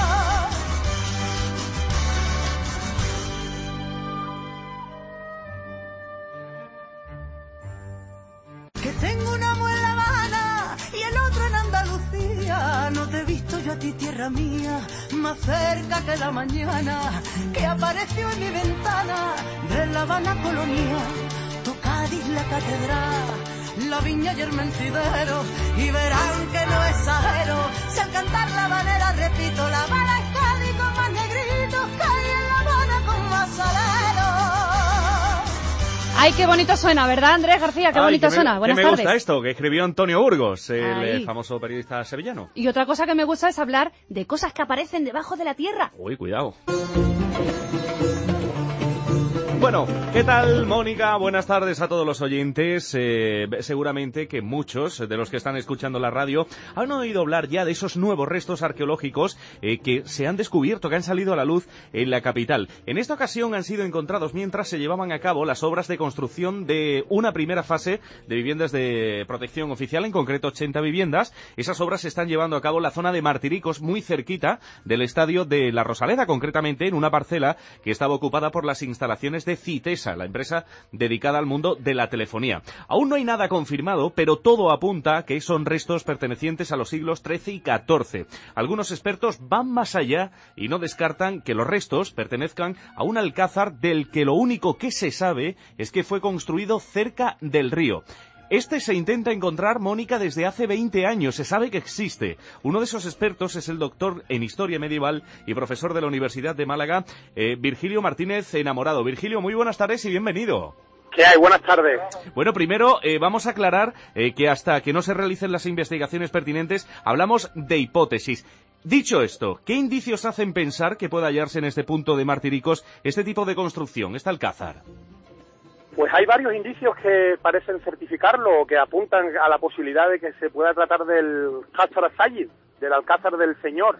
Que tengo un amo en La Habana y el otro en Andalucía. No te he visto yo a ti, tierra mía, más cerca que la mañana que apareció en mi ventana de La Habana colonial. Tu Cádiz, la catedral, la viña y el mentidero, y verán que no exagero. Si al cantar la habanera repito, La Habana es Cádiz con más negritos, Cádiz en La Habana con más salero. Ay, qué bonito suena, ¿verdad, Andrés García? Qué Ay, bonito que me, suena. Buenas que me tardes. gusta esto, que escribió Antonio Burgos, el Ay. eh, famoso periodista sevillano. Y otra cosa que me gusta es hablar de cosas que aparecen debajo de la tierra. Uy, cuidado. Bueno, ¿qué tal, Mónica? Buenas tardes a todos los oyentes. Eh, seguramente que muchos de los que están escuchando la radio han oído hablar ya de esos nuevos restos arqueológicos eh, que se han descubierto, que han salido a la luz en la capital. En esta ocasión han sido encontrados mientras se llevaban a cabo las obras de construcción de una primera fase de viviendas de protección oficial, en concreto ochenta viviendas. Esas obras se están llevando a cabo en la zona de Martiricos, muy cerquita del estadio de La Rosaleda, concretamente en una parcela que estaba ocupada por las instalaciones de Citesa, la empresa dedicada al mundo de la telefonía. Aún no hay nada confirmado, pero todo apunta a que son restos pertenecientes a los siglos trece y catorce. Algunos expertos van más allá y no descartan que los restos pertenezcan a un alcázar del que lo único que se sabe es que fue construido cerca del río. Este se intenta encontrar, Mónica, desde hace veinte años. Se sabe que existe. Uno de esos expertos es el doctor en Historia Medieval y profesor de la Universidad de Málaga, eh, Virgilio Martínez Enamorado. Virgilio, muy buenas tardes y bienvenido. ¿Qué hay? Buenas tardes. Bueno, primero eh, vamos a aclarar eh, que hasta que no se realicen las investigaciones pertinentes, hablamos de hipótesis. Dicho esto, ¿qué indicios hacen pensar que pueda hallarse en este punto de Martiricos este tipo de construcción, este alcázar? Pues hay varios indicios que parecen certificarlo o que apuntan a la posibilidad de que se pueda tratar del Qasr Sayyid, del Alcázar del Señor,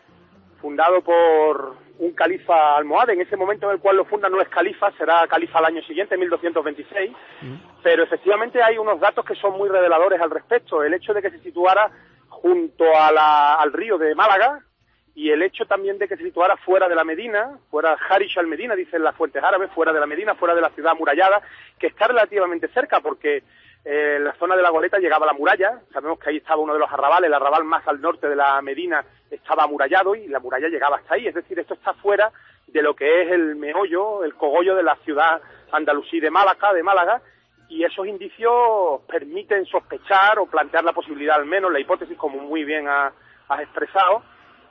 fundado por un califa almohade. En ese momento en el cual lo funda no es califa, será califa al año siguiente, mil doscientos veintiséis, mm. pero efectivamente hay unos datos que son muy reveladores al respecto. El hecho de que se situara junto a la, al río de Málaga, y el hecho también de que se situara fuera de la Medina, fuera Harish al-Medina, dicen las fuentes árabes, fuera de la Medina, fuera de la ciudad amurallada, que está relativamente cerca, porque eh, en la zona de la Goleta llegaba la muralla. Sabemos que ahí estaba uno de los arrabales, el arrabal más al norte de la Medina estaba amurallado y la muralla llegaba hasta ahí. Es decir, esto está fuera de lo que es el meollo, el cogollo de la ciudad andalusí de Málaga, de Málaga, y esos indicios permiten sospechar o plantear la posibilidad, al menos la hipótesis, como muy bien ha, has expresado,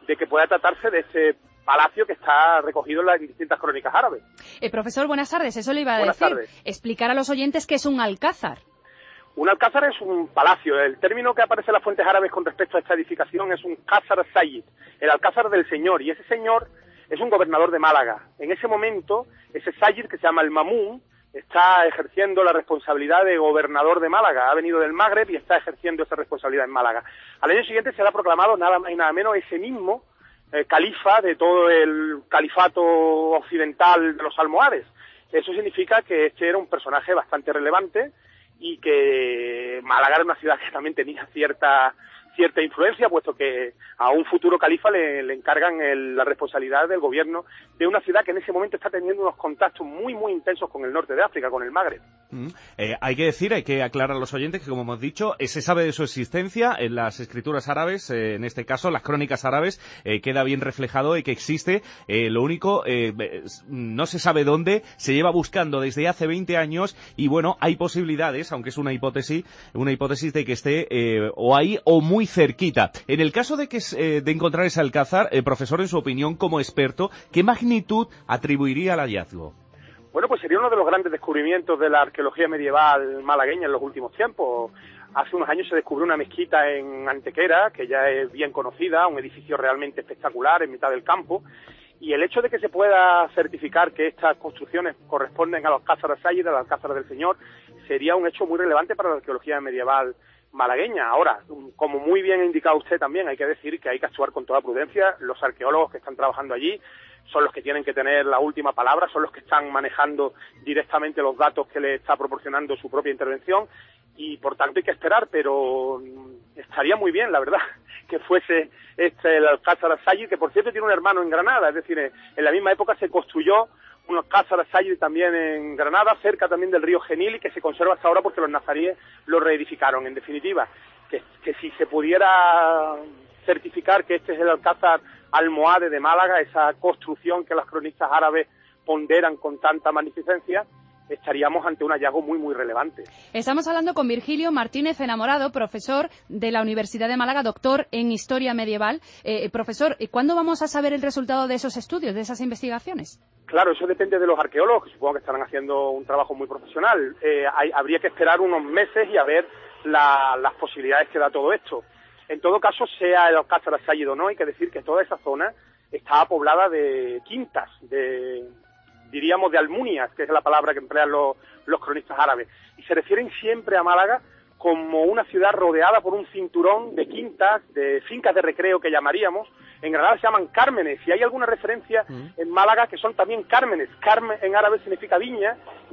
de que pueda tratarse de ese palacio que está recogido en las distintas crónicas árabes. Eh, profesor, buenas tardes, eso le iba a Buenas decir. tardes. Explicar a los oyentes qué es un alcázar. Un alcázar es un palacio. El término que aparece en las fuentes árabes con respecto a esta edificación es un Qasr Sayyid, el alcázar del señor, y ese señor es un gobernador de Málaga. En ese momento, ese Sayyid, que se llama el Mamún, está ejerciendo la responsabilidad de gobernador de Málaga. Ha venido del Magreb y está ejerciendo esa responsabilidad en Málaga. Al año siguiente se le ha proclamado nada más y nada menos ese mismo eh, califa de todo el califato occidental de los almohades. Eso significa que este era un personaje bastante relevante y que Málaga era una ciudad que también tenía cierta cierta influencia, puesto que a un futuro califa le, le encargan el, la responsabilidad del gobierno de una ciudad que en ese momento está teniendo unos contactos muy, muy intensos con el norte de África, con el Magreb. Mm. Eh, hay que decir, hay que aclarar a los oyentes que, como hemos dicho, eh, se sabe de su existencia en las escrituras árabes, eh, en este caso las crónicas árabes, eh, queda bien reflejado y que existe. Eh, lo único, eh, no se sabe dónde, se lleva buscando desde hace veinte años y, bueno, hay posibilidades, aunque es una hipótesis, una hipótesis de que esté eh, o ahí o muy cerquita. En el caso de que eh, de encontrar ese alcázar, eh, profesor, en su opinión, como experto, ¿qué magnitud atribuiría al hallazgo? Bueno, pues sería uno de los grandes descubrimientos de la arqueología medieval malagueña en los últimos tiempos. Hace unos años se descubrió una mezquita en Antequera, que ya es bien conocida, un edificio realmente espectacular en mitad del campo, y el hecho de que se pueda certificar que estas construcciones corresponden a los Alcázar Sayyid, al Alcázar del Señor, sería un hecho muy relevante para la arqueología medieval malagueña. Ahora, como muy bien ha indicado usted también, hay que decir que hay que actuar con toda prudencia. Los arqueólogos que están trabajando allí son los que tienen que tener la última palabra, son los que están manejando directamente los datos que le está proporcionando su propia intervención, y por tanto hay que esperar, pero estaría muy bien, la verdad, que fuese este el Alcázar Sayyid, que por cierto tiene un hermano en Granada, es decir, en la misma época se construyó un Alcázar Sayyid también en Granada, cerca también del río Genil, y que se conserva hasta ahora porque los nazaríes lo reedificaron. En definitiva, que, que si se pudiera certificar que este es el Alcázar almohade de Málaga, esa construcción que las cronistas árabes ponderan con tanta magnificencia, estaríamos ante un hallazgo muy, muy relevante. Estamos hablando con Virgilio Martínez Enamorado, profesor de la Universidad de Málaga, doctor en Historia Medieval. Eh, profesor, ¿cuándo vamos a saber el resultado de esos estudios, de esas investigaciones? Claro, eso depende de los arqueólogos, que supongo que estarán haciendo un trabajo muy profesional. Eh, hay, habría que esperar unos meses y a ver la, las posibilidades que da todo esto. En todo caso, sea el Alcázar Sayyid o no, hay que decir que toda esa zona estaba poblada de quintas, de... diríamos de almunias, que es la palabra que emplean los, los cronistas árabes, y se refieren siempre a Málaga como una ciudad rodeada por un cinturón de quintas, de fincas de recreo que llamaríamos. En Granada se llaman cármenes, y hay alguna referencia mm. en Málaga que son también cármenes. Carmen en árabe significa viña,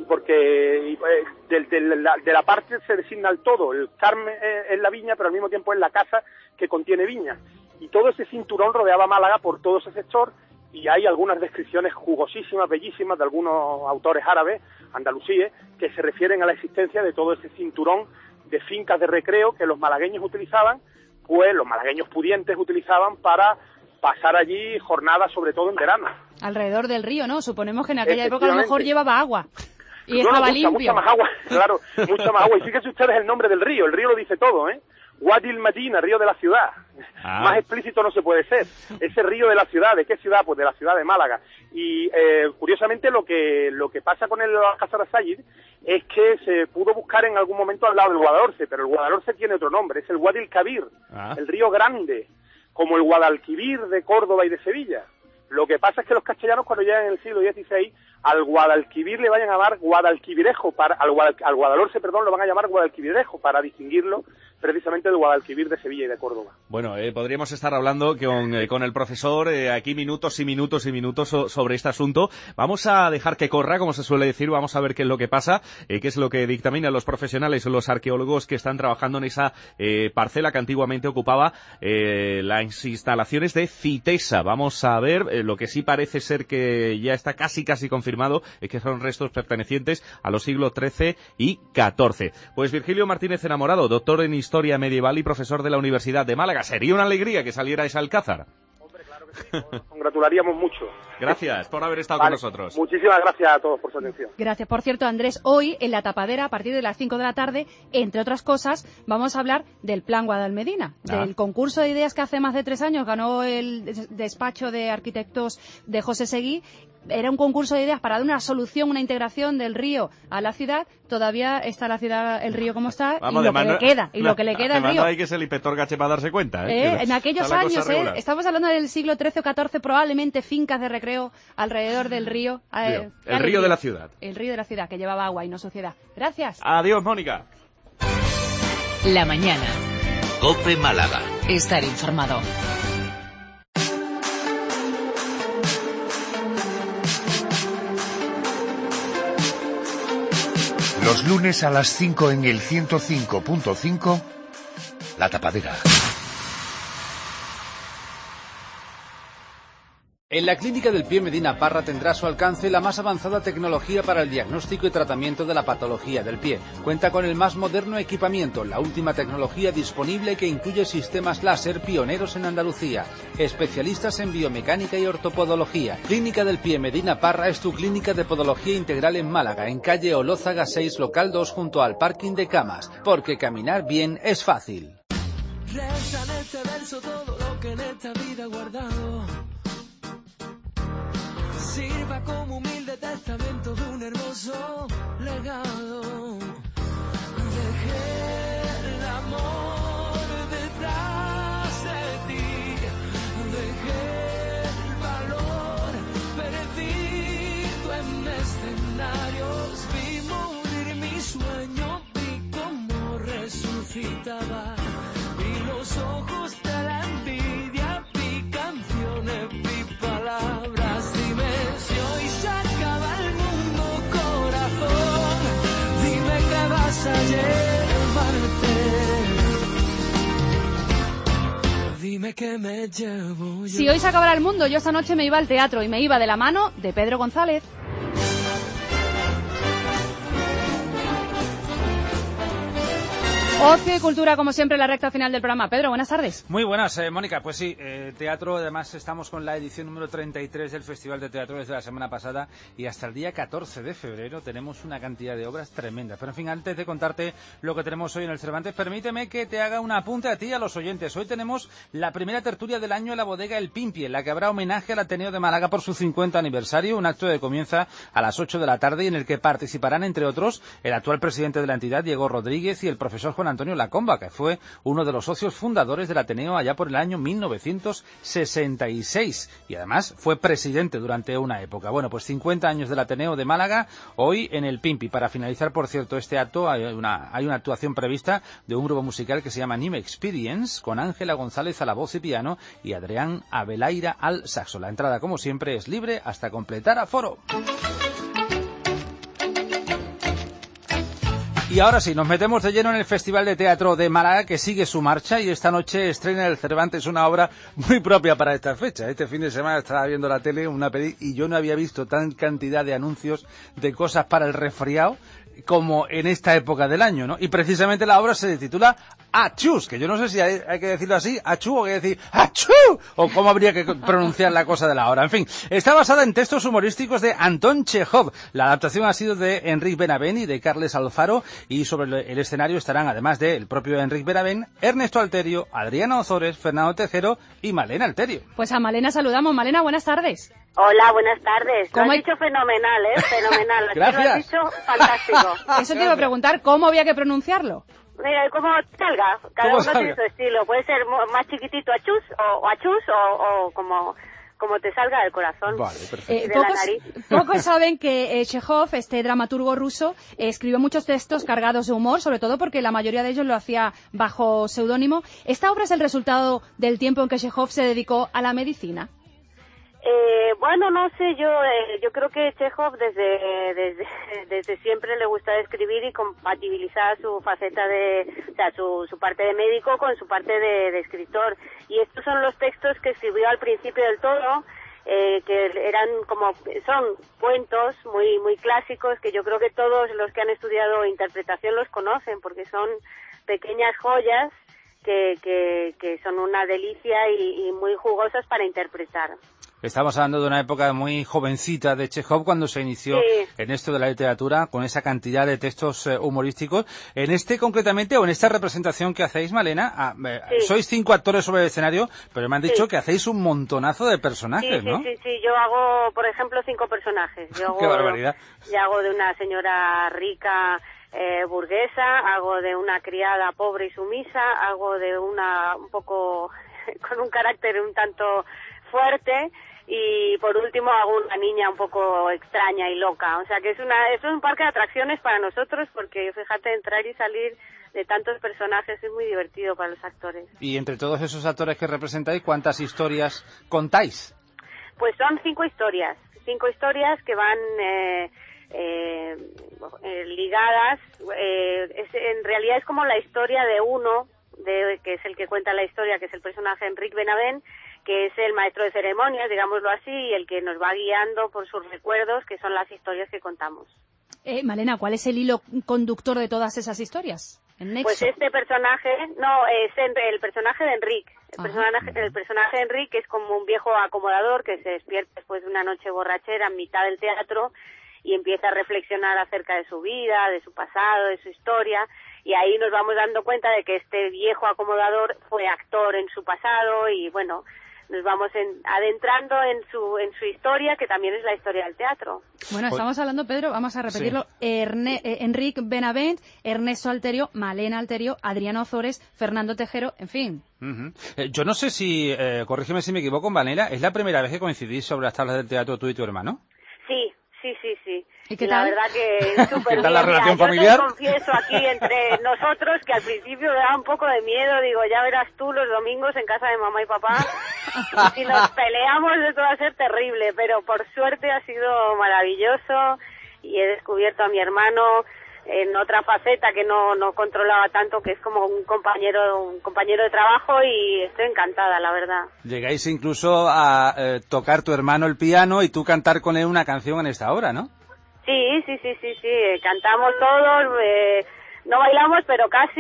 porque de, de, de, la, de la parte se designa el todo. El carmen es la viña, pero al mismo tiempo es la casa que contiene viña. Y todo ese cinturón rodeaba Málaga por todo ese sector, y hay algunas descripciones jugosísimas, bellísimas, de algunos autores árabes, andalusíes, que se refieren a la existencia de todo ese cinturón de fincas de recreo que los malagueños utilizaban, pues los malagueños pudientes utilizaban para pasar allí jornadas, sobre todo en verano. Alrededor del río, ¿no? Suponemos que en aquella época a lo mejor llevaba agua y no, estaba mucha, limpio. Mucha más agua, claro, mucha más agua. Y fíjense ustedes el nombre del río, el río lo dice todo, ¿eh? Wadi al-Madina, río de la ciudad. Ah. Más explícito no se puede ser. Ese río de la ciudad, ¿de qué ciudad? Pues de la ciudad de Málaga. Y eh, curiosamente lo que lo que pasa con el Alcázar Sayyid es que se pudo buscar en algún momento al lado del Guadalhorce, pero el Guadalhorce tiene otro nombre, es el Wadi al-Kabir, ah. el río grande, como el Guadalquivir de Córdoba y de Sevilla. Lo que pasa es que los castellanos, cuando llegan en el siglo dieciséis, al Guadalquivir le van a llamar Guadalquivirejo, para, al, Guadal, al Guadalhorce, perdón, lo van a llamar Guadalquivirejo, para distinguirlo precisamente del Guadalquivir de Sevilla y de Córdoba. Bueno, eh, podríamos estar hablando con, eh, con el profesor eh, aquí minutos y minutos y minutos so, sobre este asunto. Vamos a dejar que corra, como se suele decir, vamos a ver qué es lo que pasa, eh, qué es lo que dictaminan los profesionales o los arqueólogos que están trabajando en esa eh, parcela que antiguamente ocupaba eh, las instalaciones de Citesa. Vamos a ver, eh, lo que sí parece ser que ya está casi casi confirmado es que son restos pertenecientes a los siglos trece y catorce. Pues Virgilio Martínez Enamorado, doctor en Historia Medieval y profesor de la Universidad de Málaga. Sería una alegría que saliera ese alcázar. Hombre, claro que Nos congratularíamos mucho. Gracias por haber estado Vale, con nosotros. Muchísimas gracias a todos por su atención. Gracias. Por cierto, Andrés, hoy en La Tapadera, a partir de las cinco de la tarde, entre otras cosas, vamos a hablar del Plan Guadalmedina, Ah. del concurso de ideas que hace más de tres años ganó el des- despacho de arquitectos de José Seguí. Era un concurso de ideas para dar una solución, una integración del río a la ciudad. Todavía está la ciudad, el río como está, Vamos, y lo además, que le no- queda, y lo que le queda al además río. no hay que ser el inspector Gache para darse cuenta. ¿eh? Eh, Que en aquellos está la cosa años, eh, regular. estamos hablando del siglo trece o catorce, probablemente fincas de recreo alrededor del río. eh, Río. El claro, río de la ciudad. El río de la ciudad, que llevaba agua y no suciedad. Gracias. Adiós, Mónica. La mañana. COPE Málaga. Estar informado. Los lunes a las cinco en el ciento cinco punto cinco, La Tapadera. En la Clínica del Pie Medina Parra tendrá a su alcance la más avanzada tecnología para el diagnóstico y tratamiento de la patología del pie. Cuenta con el más moderno equipamiento, la última tecnología disponible que incluye sistemas láser pioneros en Andalucía. Especialistas en biomecánica y ortopodología. Clínica del Pie Medina Parra es tu clínica de podología integral en Málaga, en calle Olózaga seis, local dos, junto al parking de camas. Porque caminar bien es fácil. Reza en este verso todo lo que en esta vida he guardado. Sirva como humilde testamento de un hermoso legado. Dejé el amor detrás de ti. Dejé el valor perdido en escenarios. Vi morir mi sueño, vi cómo resucitaba. Vi los ojos de la envidia, vi canciones, vi palabras. Dime si hoy se acaba el mundo, corazón. Dime que vas a llevarte. Dime que me llevo yo. Si hoy se acabara el mundo, yo esta noche me iba al teatro y me iba de la mano de Pedro González. Ocio y cultura, como siempre, en la recta final del programa. Pedro, buenas tardes. Muy buenas, eh, Mónica. Pues sí, eh, teatro, además estamos con la edición número treinta y tres del Festival de Teatro desde la semana pasada y hasta el día catorce de febrero tenemos una cantidad de obras tremendas. Pero en fin, antes de contarte lo que tenemos hoy en el Cervantes, permíteme que te haga un apunte a ti y a los oyentes. Hoy tenemos la primera tertulia del año en la bodega El Pimpi, en la que habrá homenaje al Ateneo de Málaga por su cincuenta aniversario, un acto que comienza a las ocho de la tarde y en el que participarán, entre otros, el actual presidente de la entidad, Diego Rodríguez, y el profesor Juan Antonio Lacomba, que fue uno de los socios fundadores del Ateneo allá por el año mil novecientos sesenta y seis y además fue presidente durante una época. Bueno, pues cincuenta años del Ateneo de Málaga, hoy en el Pimpi. Para finalizar, por cierto, este acto hay una, hay una actuación prevista de un grupo musical que se llama Nime Experience, con Ángela González a la voz y piano y Adrián Abelaira al saxo. La entrada, como siempre, es libre hasta completar aforo. Y ahora sí, nos metemos de lleno en el Festival de Teatro de Málaga, que sigue su marcha y esta noche estrena el Cervantes una obra muy propia para esta fecha. Este fin de semana estaba viendo la tele una peli y yo no había visto tan cantidad de anuncios de cosas para el resfriado como en esta época del año, ¿no? Y precisamente la obra se titula Achus, que yo no sé si hay, hay que decirlo así, Achú, o hay que decir Achú, o cómo habría que pronunciar la cosa de la obra. En fin, está basada en textos humorísticos de Anton Chejov. La adaptación ha sido de Enric Benavent y de Carles Alfaro, y sobre el, el escenario estarán, además del propio Enric Benavent, Ernesto Alterio, Adriana Ozores, Fernando Tejero y Malena Alterio. Pues a Malena saludamos. Malena, buenas tardes. Hola, buenas tardes. Lo ¿Cómo has hay- dicho fenomenal, ¿eh? Fenomenal. Así Gracias. Lo has dicho fantástico. Eso te iba a preguntar, ¿cómo había que pronunciarlo? Mira, como salga, cada ¿Cómo uno salga? tiene su estilo. Puede ser mo- más chiquitito achus o, o achus o, o como, como te salga del corazón Eh, y de pocos, la nariz. pocos saben que eh, Chejov, este dramaturgo ruso, eh, escribió muchos textos cargados de humor, sobre todo porque la mayoría de ellos lo hacía bajo seudónimo. ¿Esta obra es el resultado del tiempo en que Chejov se dedicó a la medicina? Eh, bueno, no sé, yo eh, yo creo que Chejov desde, desde desde siempre le gustaba escribir y compatibilizar su faceta de, o sea, su, su parte de médico con su parte de, de escritor. Y estos son los textos que escribió al principio del todo, eh, que eran como, son cuentos muy muy clásicos que yo creo que todos los que han estudiado interpretación los conocen porque son pequeñas joyas que, que, que son una delicia y, y muy jugosas para interpretar. Estamos hablando de una época muy jovencita de Chekhov cuando se inició Sí. en esto de la literatura con esa cantidad de textos eh, humorísticos. En este concretamente o en esta representación que hacéis, Malena, ah, eh, Sí. sois cinco actores sobre el escenario, pero me han dicho Sí. que hacéis un montonazo de personajes, sí, sí, ¿no? sí, sí, yo hago, por ejemplo, cinco personajes. Yo hago, ¡Qué barbaridad! Yo hago de una señora rica eh, burguesa, hago de una criada pobre y sumisa, hago de una un poco con un carácter un tanto fuerte, y por último hago una niña un poco extraña y loca. O sea que es una es un parque de atracciones para nosotros, porque fíjate, entrar y salir de tantos personajes es muy divertido para los actores. Y entre todos esos actores que representáis, ¿cuántas historias contáis? Pues son cinco historias, cinco historias que van eh, eh, eh, ligadas. Eh, es, en realidad es como la historia de uno, de, que es el que cuenta la historia, que es el personaje Enric Benavent, que es el maestro de ceremonias, digámoslo así, y el que nos va guiando por sus recuerdos, que son las historias que contamos. Eh, Malena, ¿cuál es el hilo conductor de todas esas historias? El nexo. Pues este personaje, no, es en- el personaje de Enric. El Ah. personaje, el personaje de Enric es como un viejo acomodador que se despierta después de una noche borrachera en mitad del teatro y empieza a reflexionar acerca de su vida, de su pasado, de su historia, y ahí nos vamos dando cuenta de que este viejo acomodador fue actor en su pasado, y bueno, nos vamos en- adentrando en su en su historia, que también es la historia del teatro. Bueno, estamos hablando, Pedro, vamos a repetirlo. Erne- eh, Enric Benavent, Ernesto Alterio, Malena Alterio, Adriano Ozores, Fernando Tejero, en fin. Ujú. Eh, yo no sé si, eh, corrígeme si me equivoco, Malena, ¿es la primera vez que coincidís sobre las tablas del teatro tú y tu hermano? Sí, sí, sí, sí. ¿Y qué la tal? verdad que súper ¿Qué tal la bien. relación Mira, familiar? Yo te confieso aquí entre nosotros que al principio me daba un poco de miedo. Digo, ya verás tú los domingos en casa de mamá y papá. Y si nos peleamos esto va a ser terrible, pero por suerte ha sido maravilloso y he descubierto a mi hermano en otra faceta que no, no controlaba tanto, que es como un compañero un compañero de trabajo, y estoy encantada, la verdad. Llegáis incluso a eh, tocar tu hermano el piano y tú cantar con él una canción en esta hora, ¿no? Sí, sí, sí, sí, sí, eh, cantamos todos, eh, no bailamos, pero casi,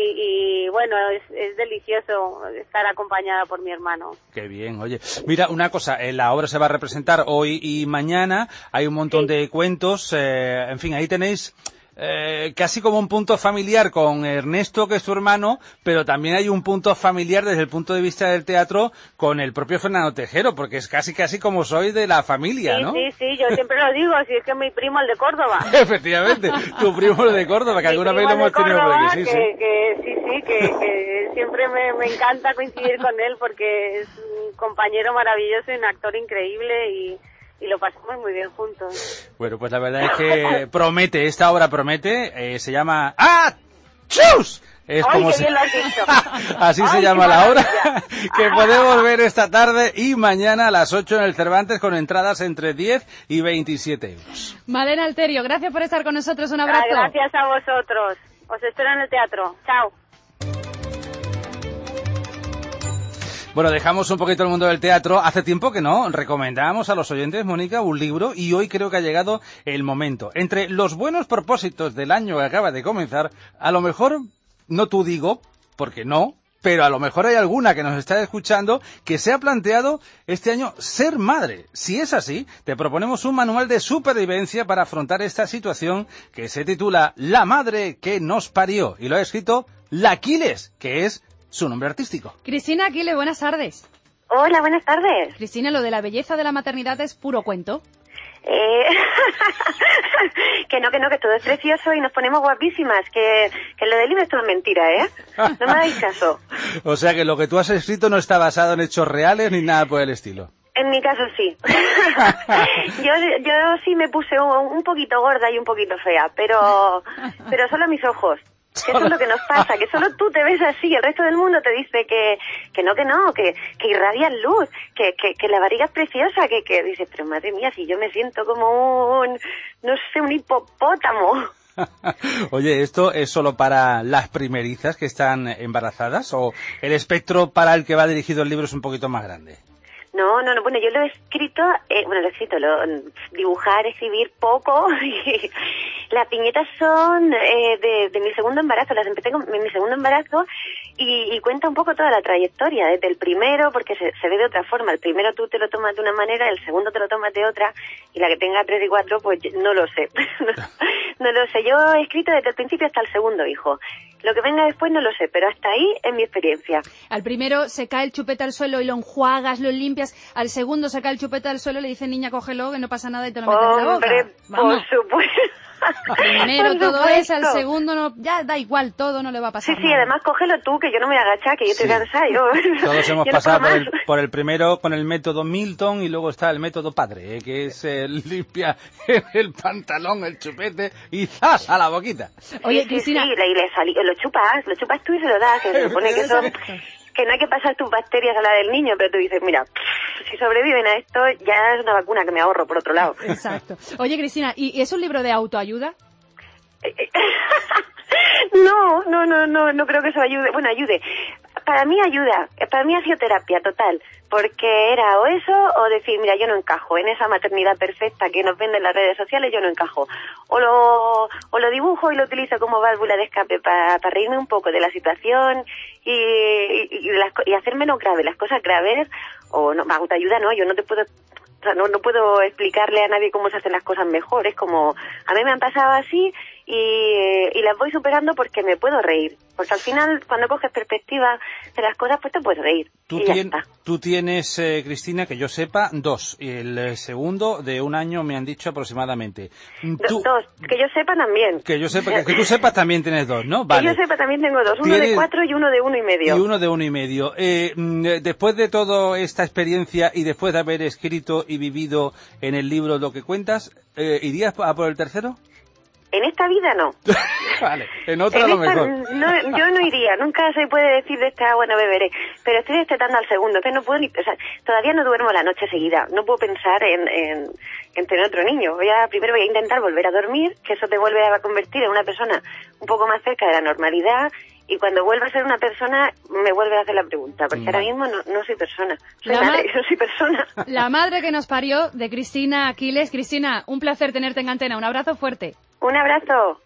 y, y bueno, es, es delicioso estar acompañada por mi hermano. Qué bien, oye. Mira, una cosa, eh, la obra se va a representar hoy y mañana, hay un montón de cuentos, eh, en fin, ahí tenéis eh, casi como un punto familiar con Ernesto, que es tu hermano, pero también hay un punto familiar desde el punto de vista del teatro con el propio Fernando Tejero, porque es casi casi como sois de la familia, Sí, ¿no? sí, sí, yo siempre lo digo, si es que mi primo el de Córdoba. Efectivamente, tu primo el de Córdoba, que Mi alguna vez primo lo el de hemos tenido por Córdoba, aquí, sí, que, sí. que sí, sí, que, que siempre me, me encanta coincidir con él porque es un compañero maravilloso y un actor increíble, y, y lo pasamos muy bien juntos. Bueno, pues la verdad es que promete, esta obra promete, eh, se llama ¡Ah! ¡Chus! Es ¡Ay, como qué se... bien lo has dicho! Así ¡Ay, se qué llama la obra, maravilla! que podemos ver esta tarde y mañana a las ocho en el Cervantes con entradas entre diez y veintisiete euros. Malena Alterio, gracias por estar con nosotros. Un Ah, abrazo. gracias a vosotros. Os espero en el teatro. Chao. Bueno, dejamos un poquito el mundo del teatro. Hace tiempo que no recomendábamos a los oyentes, Mónica, un libro, y hoy creo que ha llegado el momento. Entre los buenos propósitos del año que acaba de comenzar, a lo mejor, no tú digo, porque no, pero a lo mejor hay alguna que nos está escuchando que se ha planteado este año ser madre. Si es así, te proponemos un manual de supervivencia para afrontar esta situación que se titula La madre que nos parió, y lo ha escrito Laquiles, que es su nombre artístico. Cristina Aquile, buenas tardes. Hola, buenas tardes. Cristina, lo de la belleza de la maternidad es puro cuento. Eh... que no, que no, que todo es precioso y nos ponemos guapísimas, que, que lo del libro es todo mentira, ¿eh? No me hagáis caso. O sea que lo que tú has escrito no está basado en hechos reales ni nada por el estilo. En mi caso sí. yo, yo sí me puse un, un poquito gorda y un poquito fea, pero, pero solo mis ojos. Que eso es lo que nos pasa, que solo tú te ves así, el resto del mundo te dice que, que no, que no, que, que irradias luz, que, que, que la barriga es preciosa, que, que dices, pero madre mía, si yo me siento como un, no sé, un hipopótamo. Oye, ¿esto es solo para las primerizas que están embarazadas o el espectro para el que va dirigido el libro es un poquito más grande? No, no, no, bueno, yo lo he escrito, eh, bueno, lo he escrito, lo, dibujar, escribir poco. Las viñetas son eh, de, de mi segundo embarazo, las empecé con mi segundo embarazo y, y cuenta un poco toda la trayectoria, desde el primero, porque se, se ve de otra forma, el primero tú te lo tomas de una manera, el segundo te lo tomas de otra, y la que tenga tres y cuatro, pues no lo sé, no lo sé, yo he escrito desde el principio hasta el segundo hijo. Lo que venga después no lo sé, pero hasta ahí es mi experiencia. Al primero se cae el chupete al suelo y lo enjuagas, lo limpias. Al segundo se cae el chupete al suelo y le dice, niña, cógelo, que no pasa nada y te lo metes en la boca. Hombre, por supuesto. Primero por todo supuesto. es, al segundo no, ya da igual, todo no le va a pasar Sí, sí, nada. además cógelo tú, que yo no me voy a agachar, que yo estoy Sí. cansada. Yo, Todos hemos yo no pasado puedo por el, más. por el primero con el método Milton y luego está el método padre, ¿eh? Que es el limpia el pantalón, el chupete y ¡zas! A la boquita. Oye, sí, Cristina. Sí, sí, y le sali- lo chupas, lo chupas tú y se lo das, que se supone que eso, que no hay que pasar tus bacterias a la del niño, pero tú dices, mira, pff, si sobreviven a esto, ya es una vacuna que me ahorro por otro lado. Exacto. Oye, Cristina, ¿y es un libro de autoayuda? No, no, no, no, no creo que eso ayude. Bueno, ayude. Para mí ayuda. Para mí ha sido terapia total. Porque era o eso o decir, mira, yo no encajo en esa maternidad perfecta que nos venden las redes sociales, yo no encajo. O lo, o lo dibujo y lo utilizo como válvula de escape para pa reírme un poco de la situación y, y, y, las, y hacer menos grave las cosas graves. O no, autoayuda no, yo no te puedo... O sea, no, no puedo explicarle a nadie cómo se hacen las cosas mejor. Es como, a mí me han pasado así y, y las voy superando porque me puedo reír. Porque al final, cuando coges perspectiva de las cosas, pues te puedes reír. Tú, y ya tien- está. tú tienes, eh, Cristina, que yo sepa, dos. Y el eh, segundo de un año me han dicho aproximadamente. Tú- Do- dos, que yo sepa también. que yo sepa, que, que tú sepas también tienes dos, ¿no? Que Vale. yo sepa también tengo dos, uno Tienes- de cuatro y uno de uno y medio. Y uno de uno y medio. Eh, mm, eh, después de toda esta experiencia y después de haber escrito y vivido en el libro lo que cuentas, eh, ¿irías a por el tercero? En esta vida no. Vale, en otra a En lo esta, mejor. no, yo no iría, nunca se puede decir de esta, bueno, beberé, pero estoy destetando al segundo, que no puedo ni, o sea, todavía no duermo la noche seguida, no puedo pensar en, en, en tener otro niño. Voy a, primero voy a intentar volver a dormir, que eso te vuelve a convertir en una persona un poco más cerca de la normalidad, y cuando vuelva a ser una persona, me vuelve a hacer la pregunta, porque ahora mismo no, no soy persona, soy La madre, ma- no soy persona. La madre que nos parió, de Cristina Aquiles. Cristina, un placer tenerte en antena, un abrazo fuerte. Un abrazo.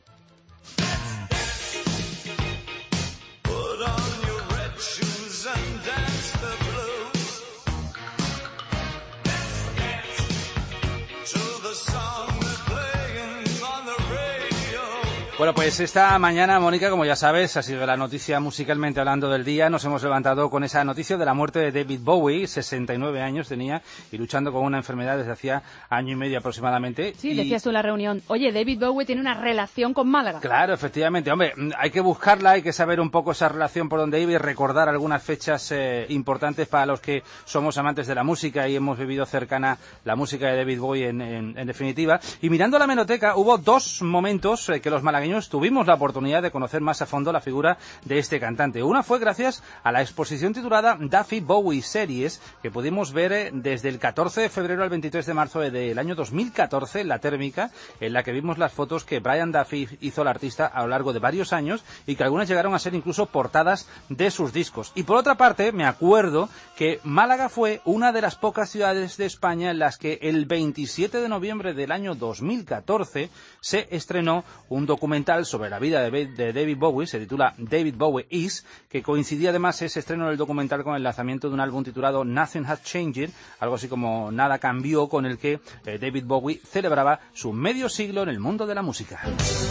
Bueno, pues esta mañana, Mónica, como ya sabes, ha sido la noticia musicalmente hablando del día. Nos hemos levantado con esa noticia de la muerte de David Bowie, sesenta y nueve años tenía, y luchando con una enfermedad desde hacía año y medio aproximadamente. Sí, Y- decías tú en la reunión. Oye, David Bowie tiene una relación con Málaga. Claro, efectivamente. Hombre, hay que buscarla, hay que saber un poco esa relación por donde iba y recordar algunas fechas eh, importantes para los que somos amantes de la música y hemos vivido cercana la música de David Bowie en, en, en definitiva. Y mirando la hemeroteca, hubo dos momentos eh, que los malagueños tuvimos la oportunidad de conocer más a fondo la figura de este cantante. Una fue gracias a la exposición titulada David Bowie Series, que pudimos ver eh, desde el catorce de febrero al veintitrés de marzo del año dos mil catorce, La Térmica, en la que vimos las fotos que Brian Duffy hizo al artista a lo largo de varios años y que algunas llegaron a ser incluso portadas de sus discos. Y por otra parte, me acuerdo que Málaga fue una de las pocas ciudades de España en las que el veintisiete de noviembre del año dos mil catorce se estrenó un documental sobre la vida de de David Bowie, se titula David Bowie Is, que coincidía además ese estreno del documental con el lanzamiento de un álbum titulado Nothing Has Changed, algo así como Nada Cambió, con el que eh, David Bowie celebraba su medio siglo en el mundo de la música.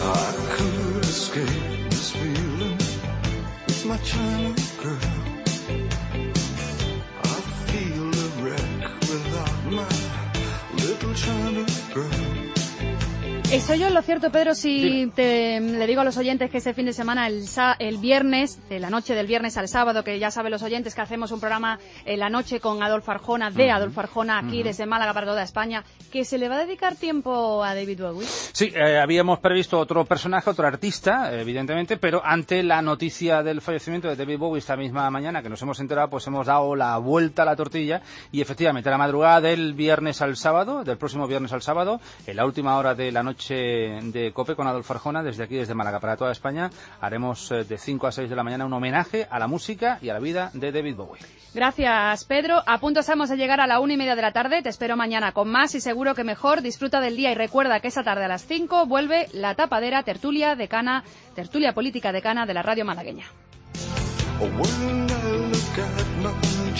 Eso yo lo cierto, Pedro, si te, le digo a los oyentes que este fin de semana, el, sa- el viernes, de la noche del viernes al sábado, que ya saben los oyentes que hacemos un programa en la noche con Adolfo Arjona, de Adolfo Arjona, aquí Ujú. desde Málaga para toda España, que se le va a dedicar tiempo a David Bowie. Sí, eh, habíamos previsto otro personaje, otro artista, eh, evidentemente, pero ante la noticia del fallecimiento de David Bowie esta misma mañana que nos hemos enterado, pues hemos dado la vuelta a la tortilla y efectivamente la madrugada del viernes al sábado, del próximo viernes al sábado, en la última hora de la noche noche de COPE con Adolfo Arjona, desde aquí, desde Málaga, para toda España. Haremos eh, de cinco a seis de la mañana un homenaje a la música y a la vida de David Bowie. Gracias, Pedro. A punto estamos de llegar a la una y media de la tarde. Te espero mañana con más y seguro que mejor. Disfruta del día y recuerda que esa tarde a las cinco vuelve la tapadera tertulia decana, tertulia política decana de la radio malagueña.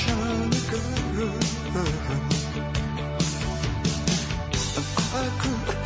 I could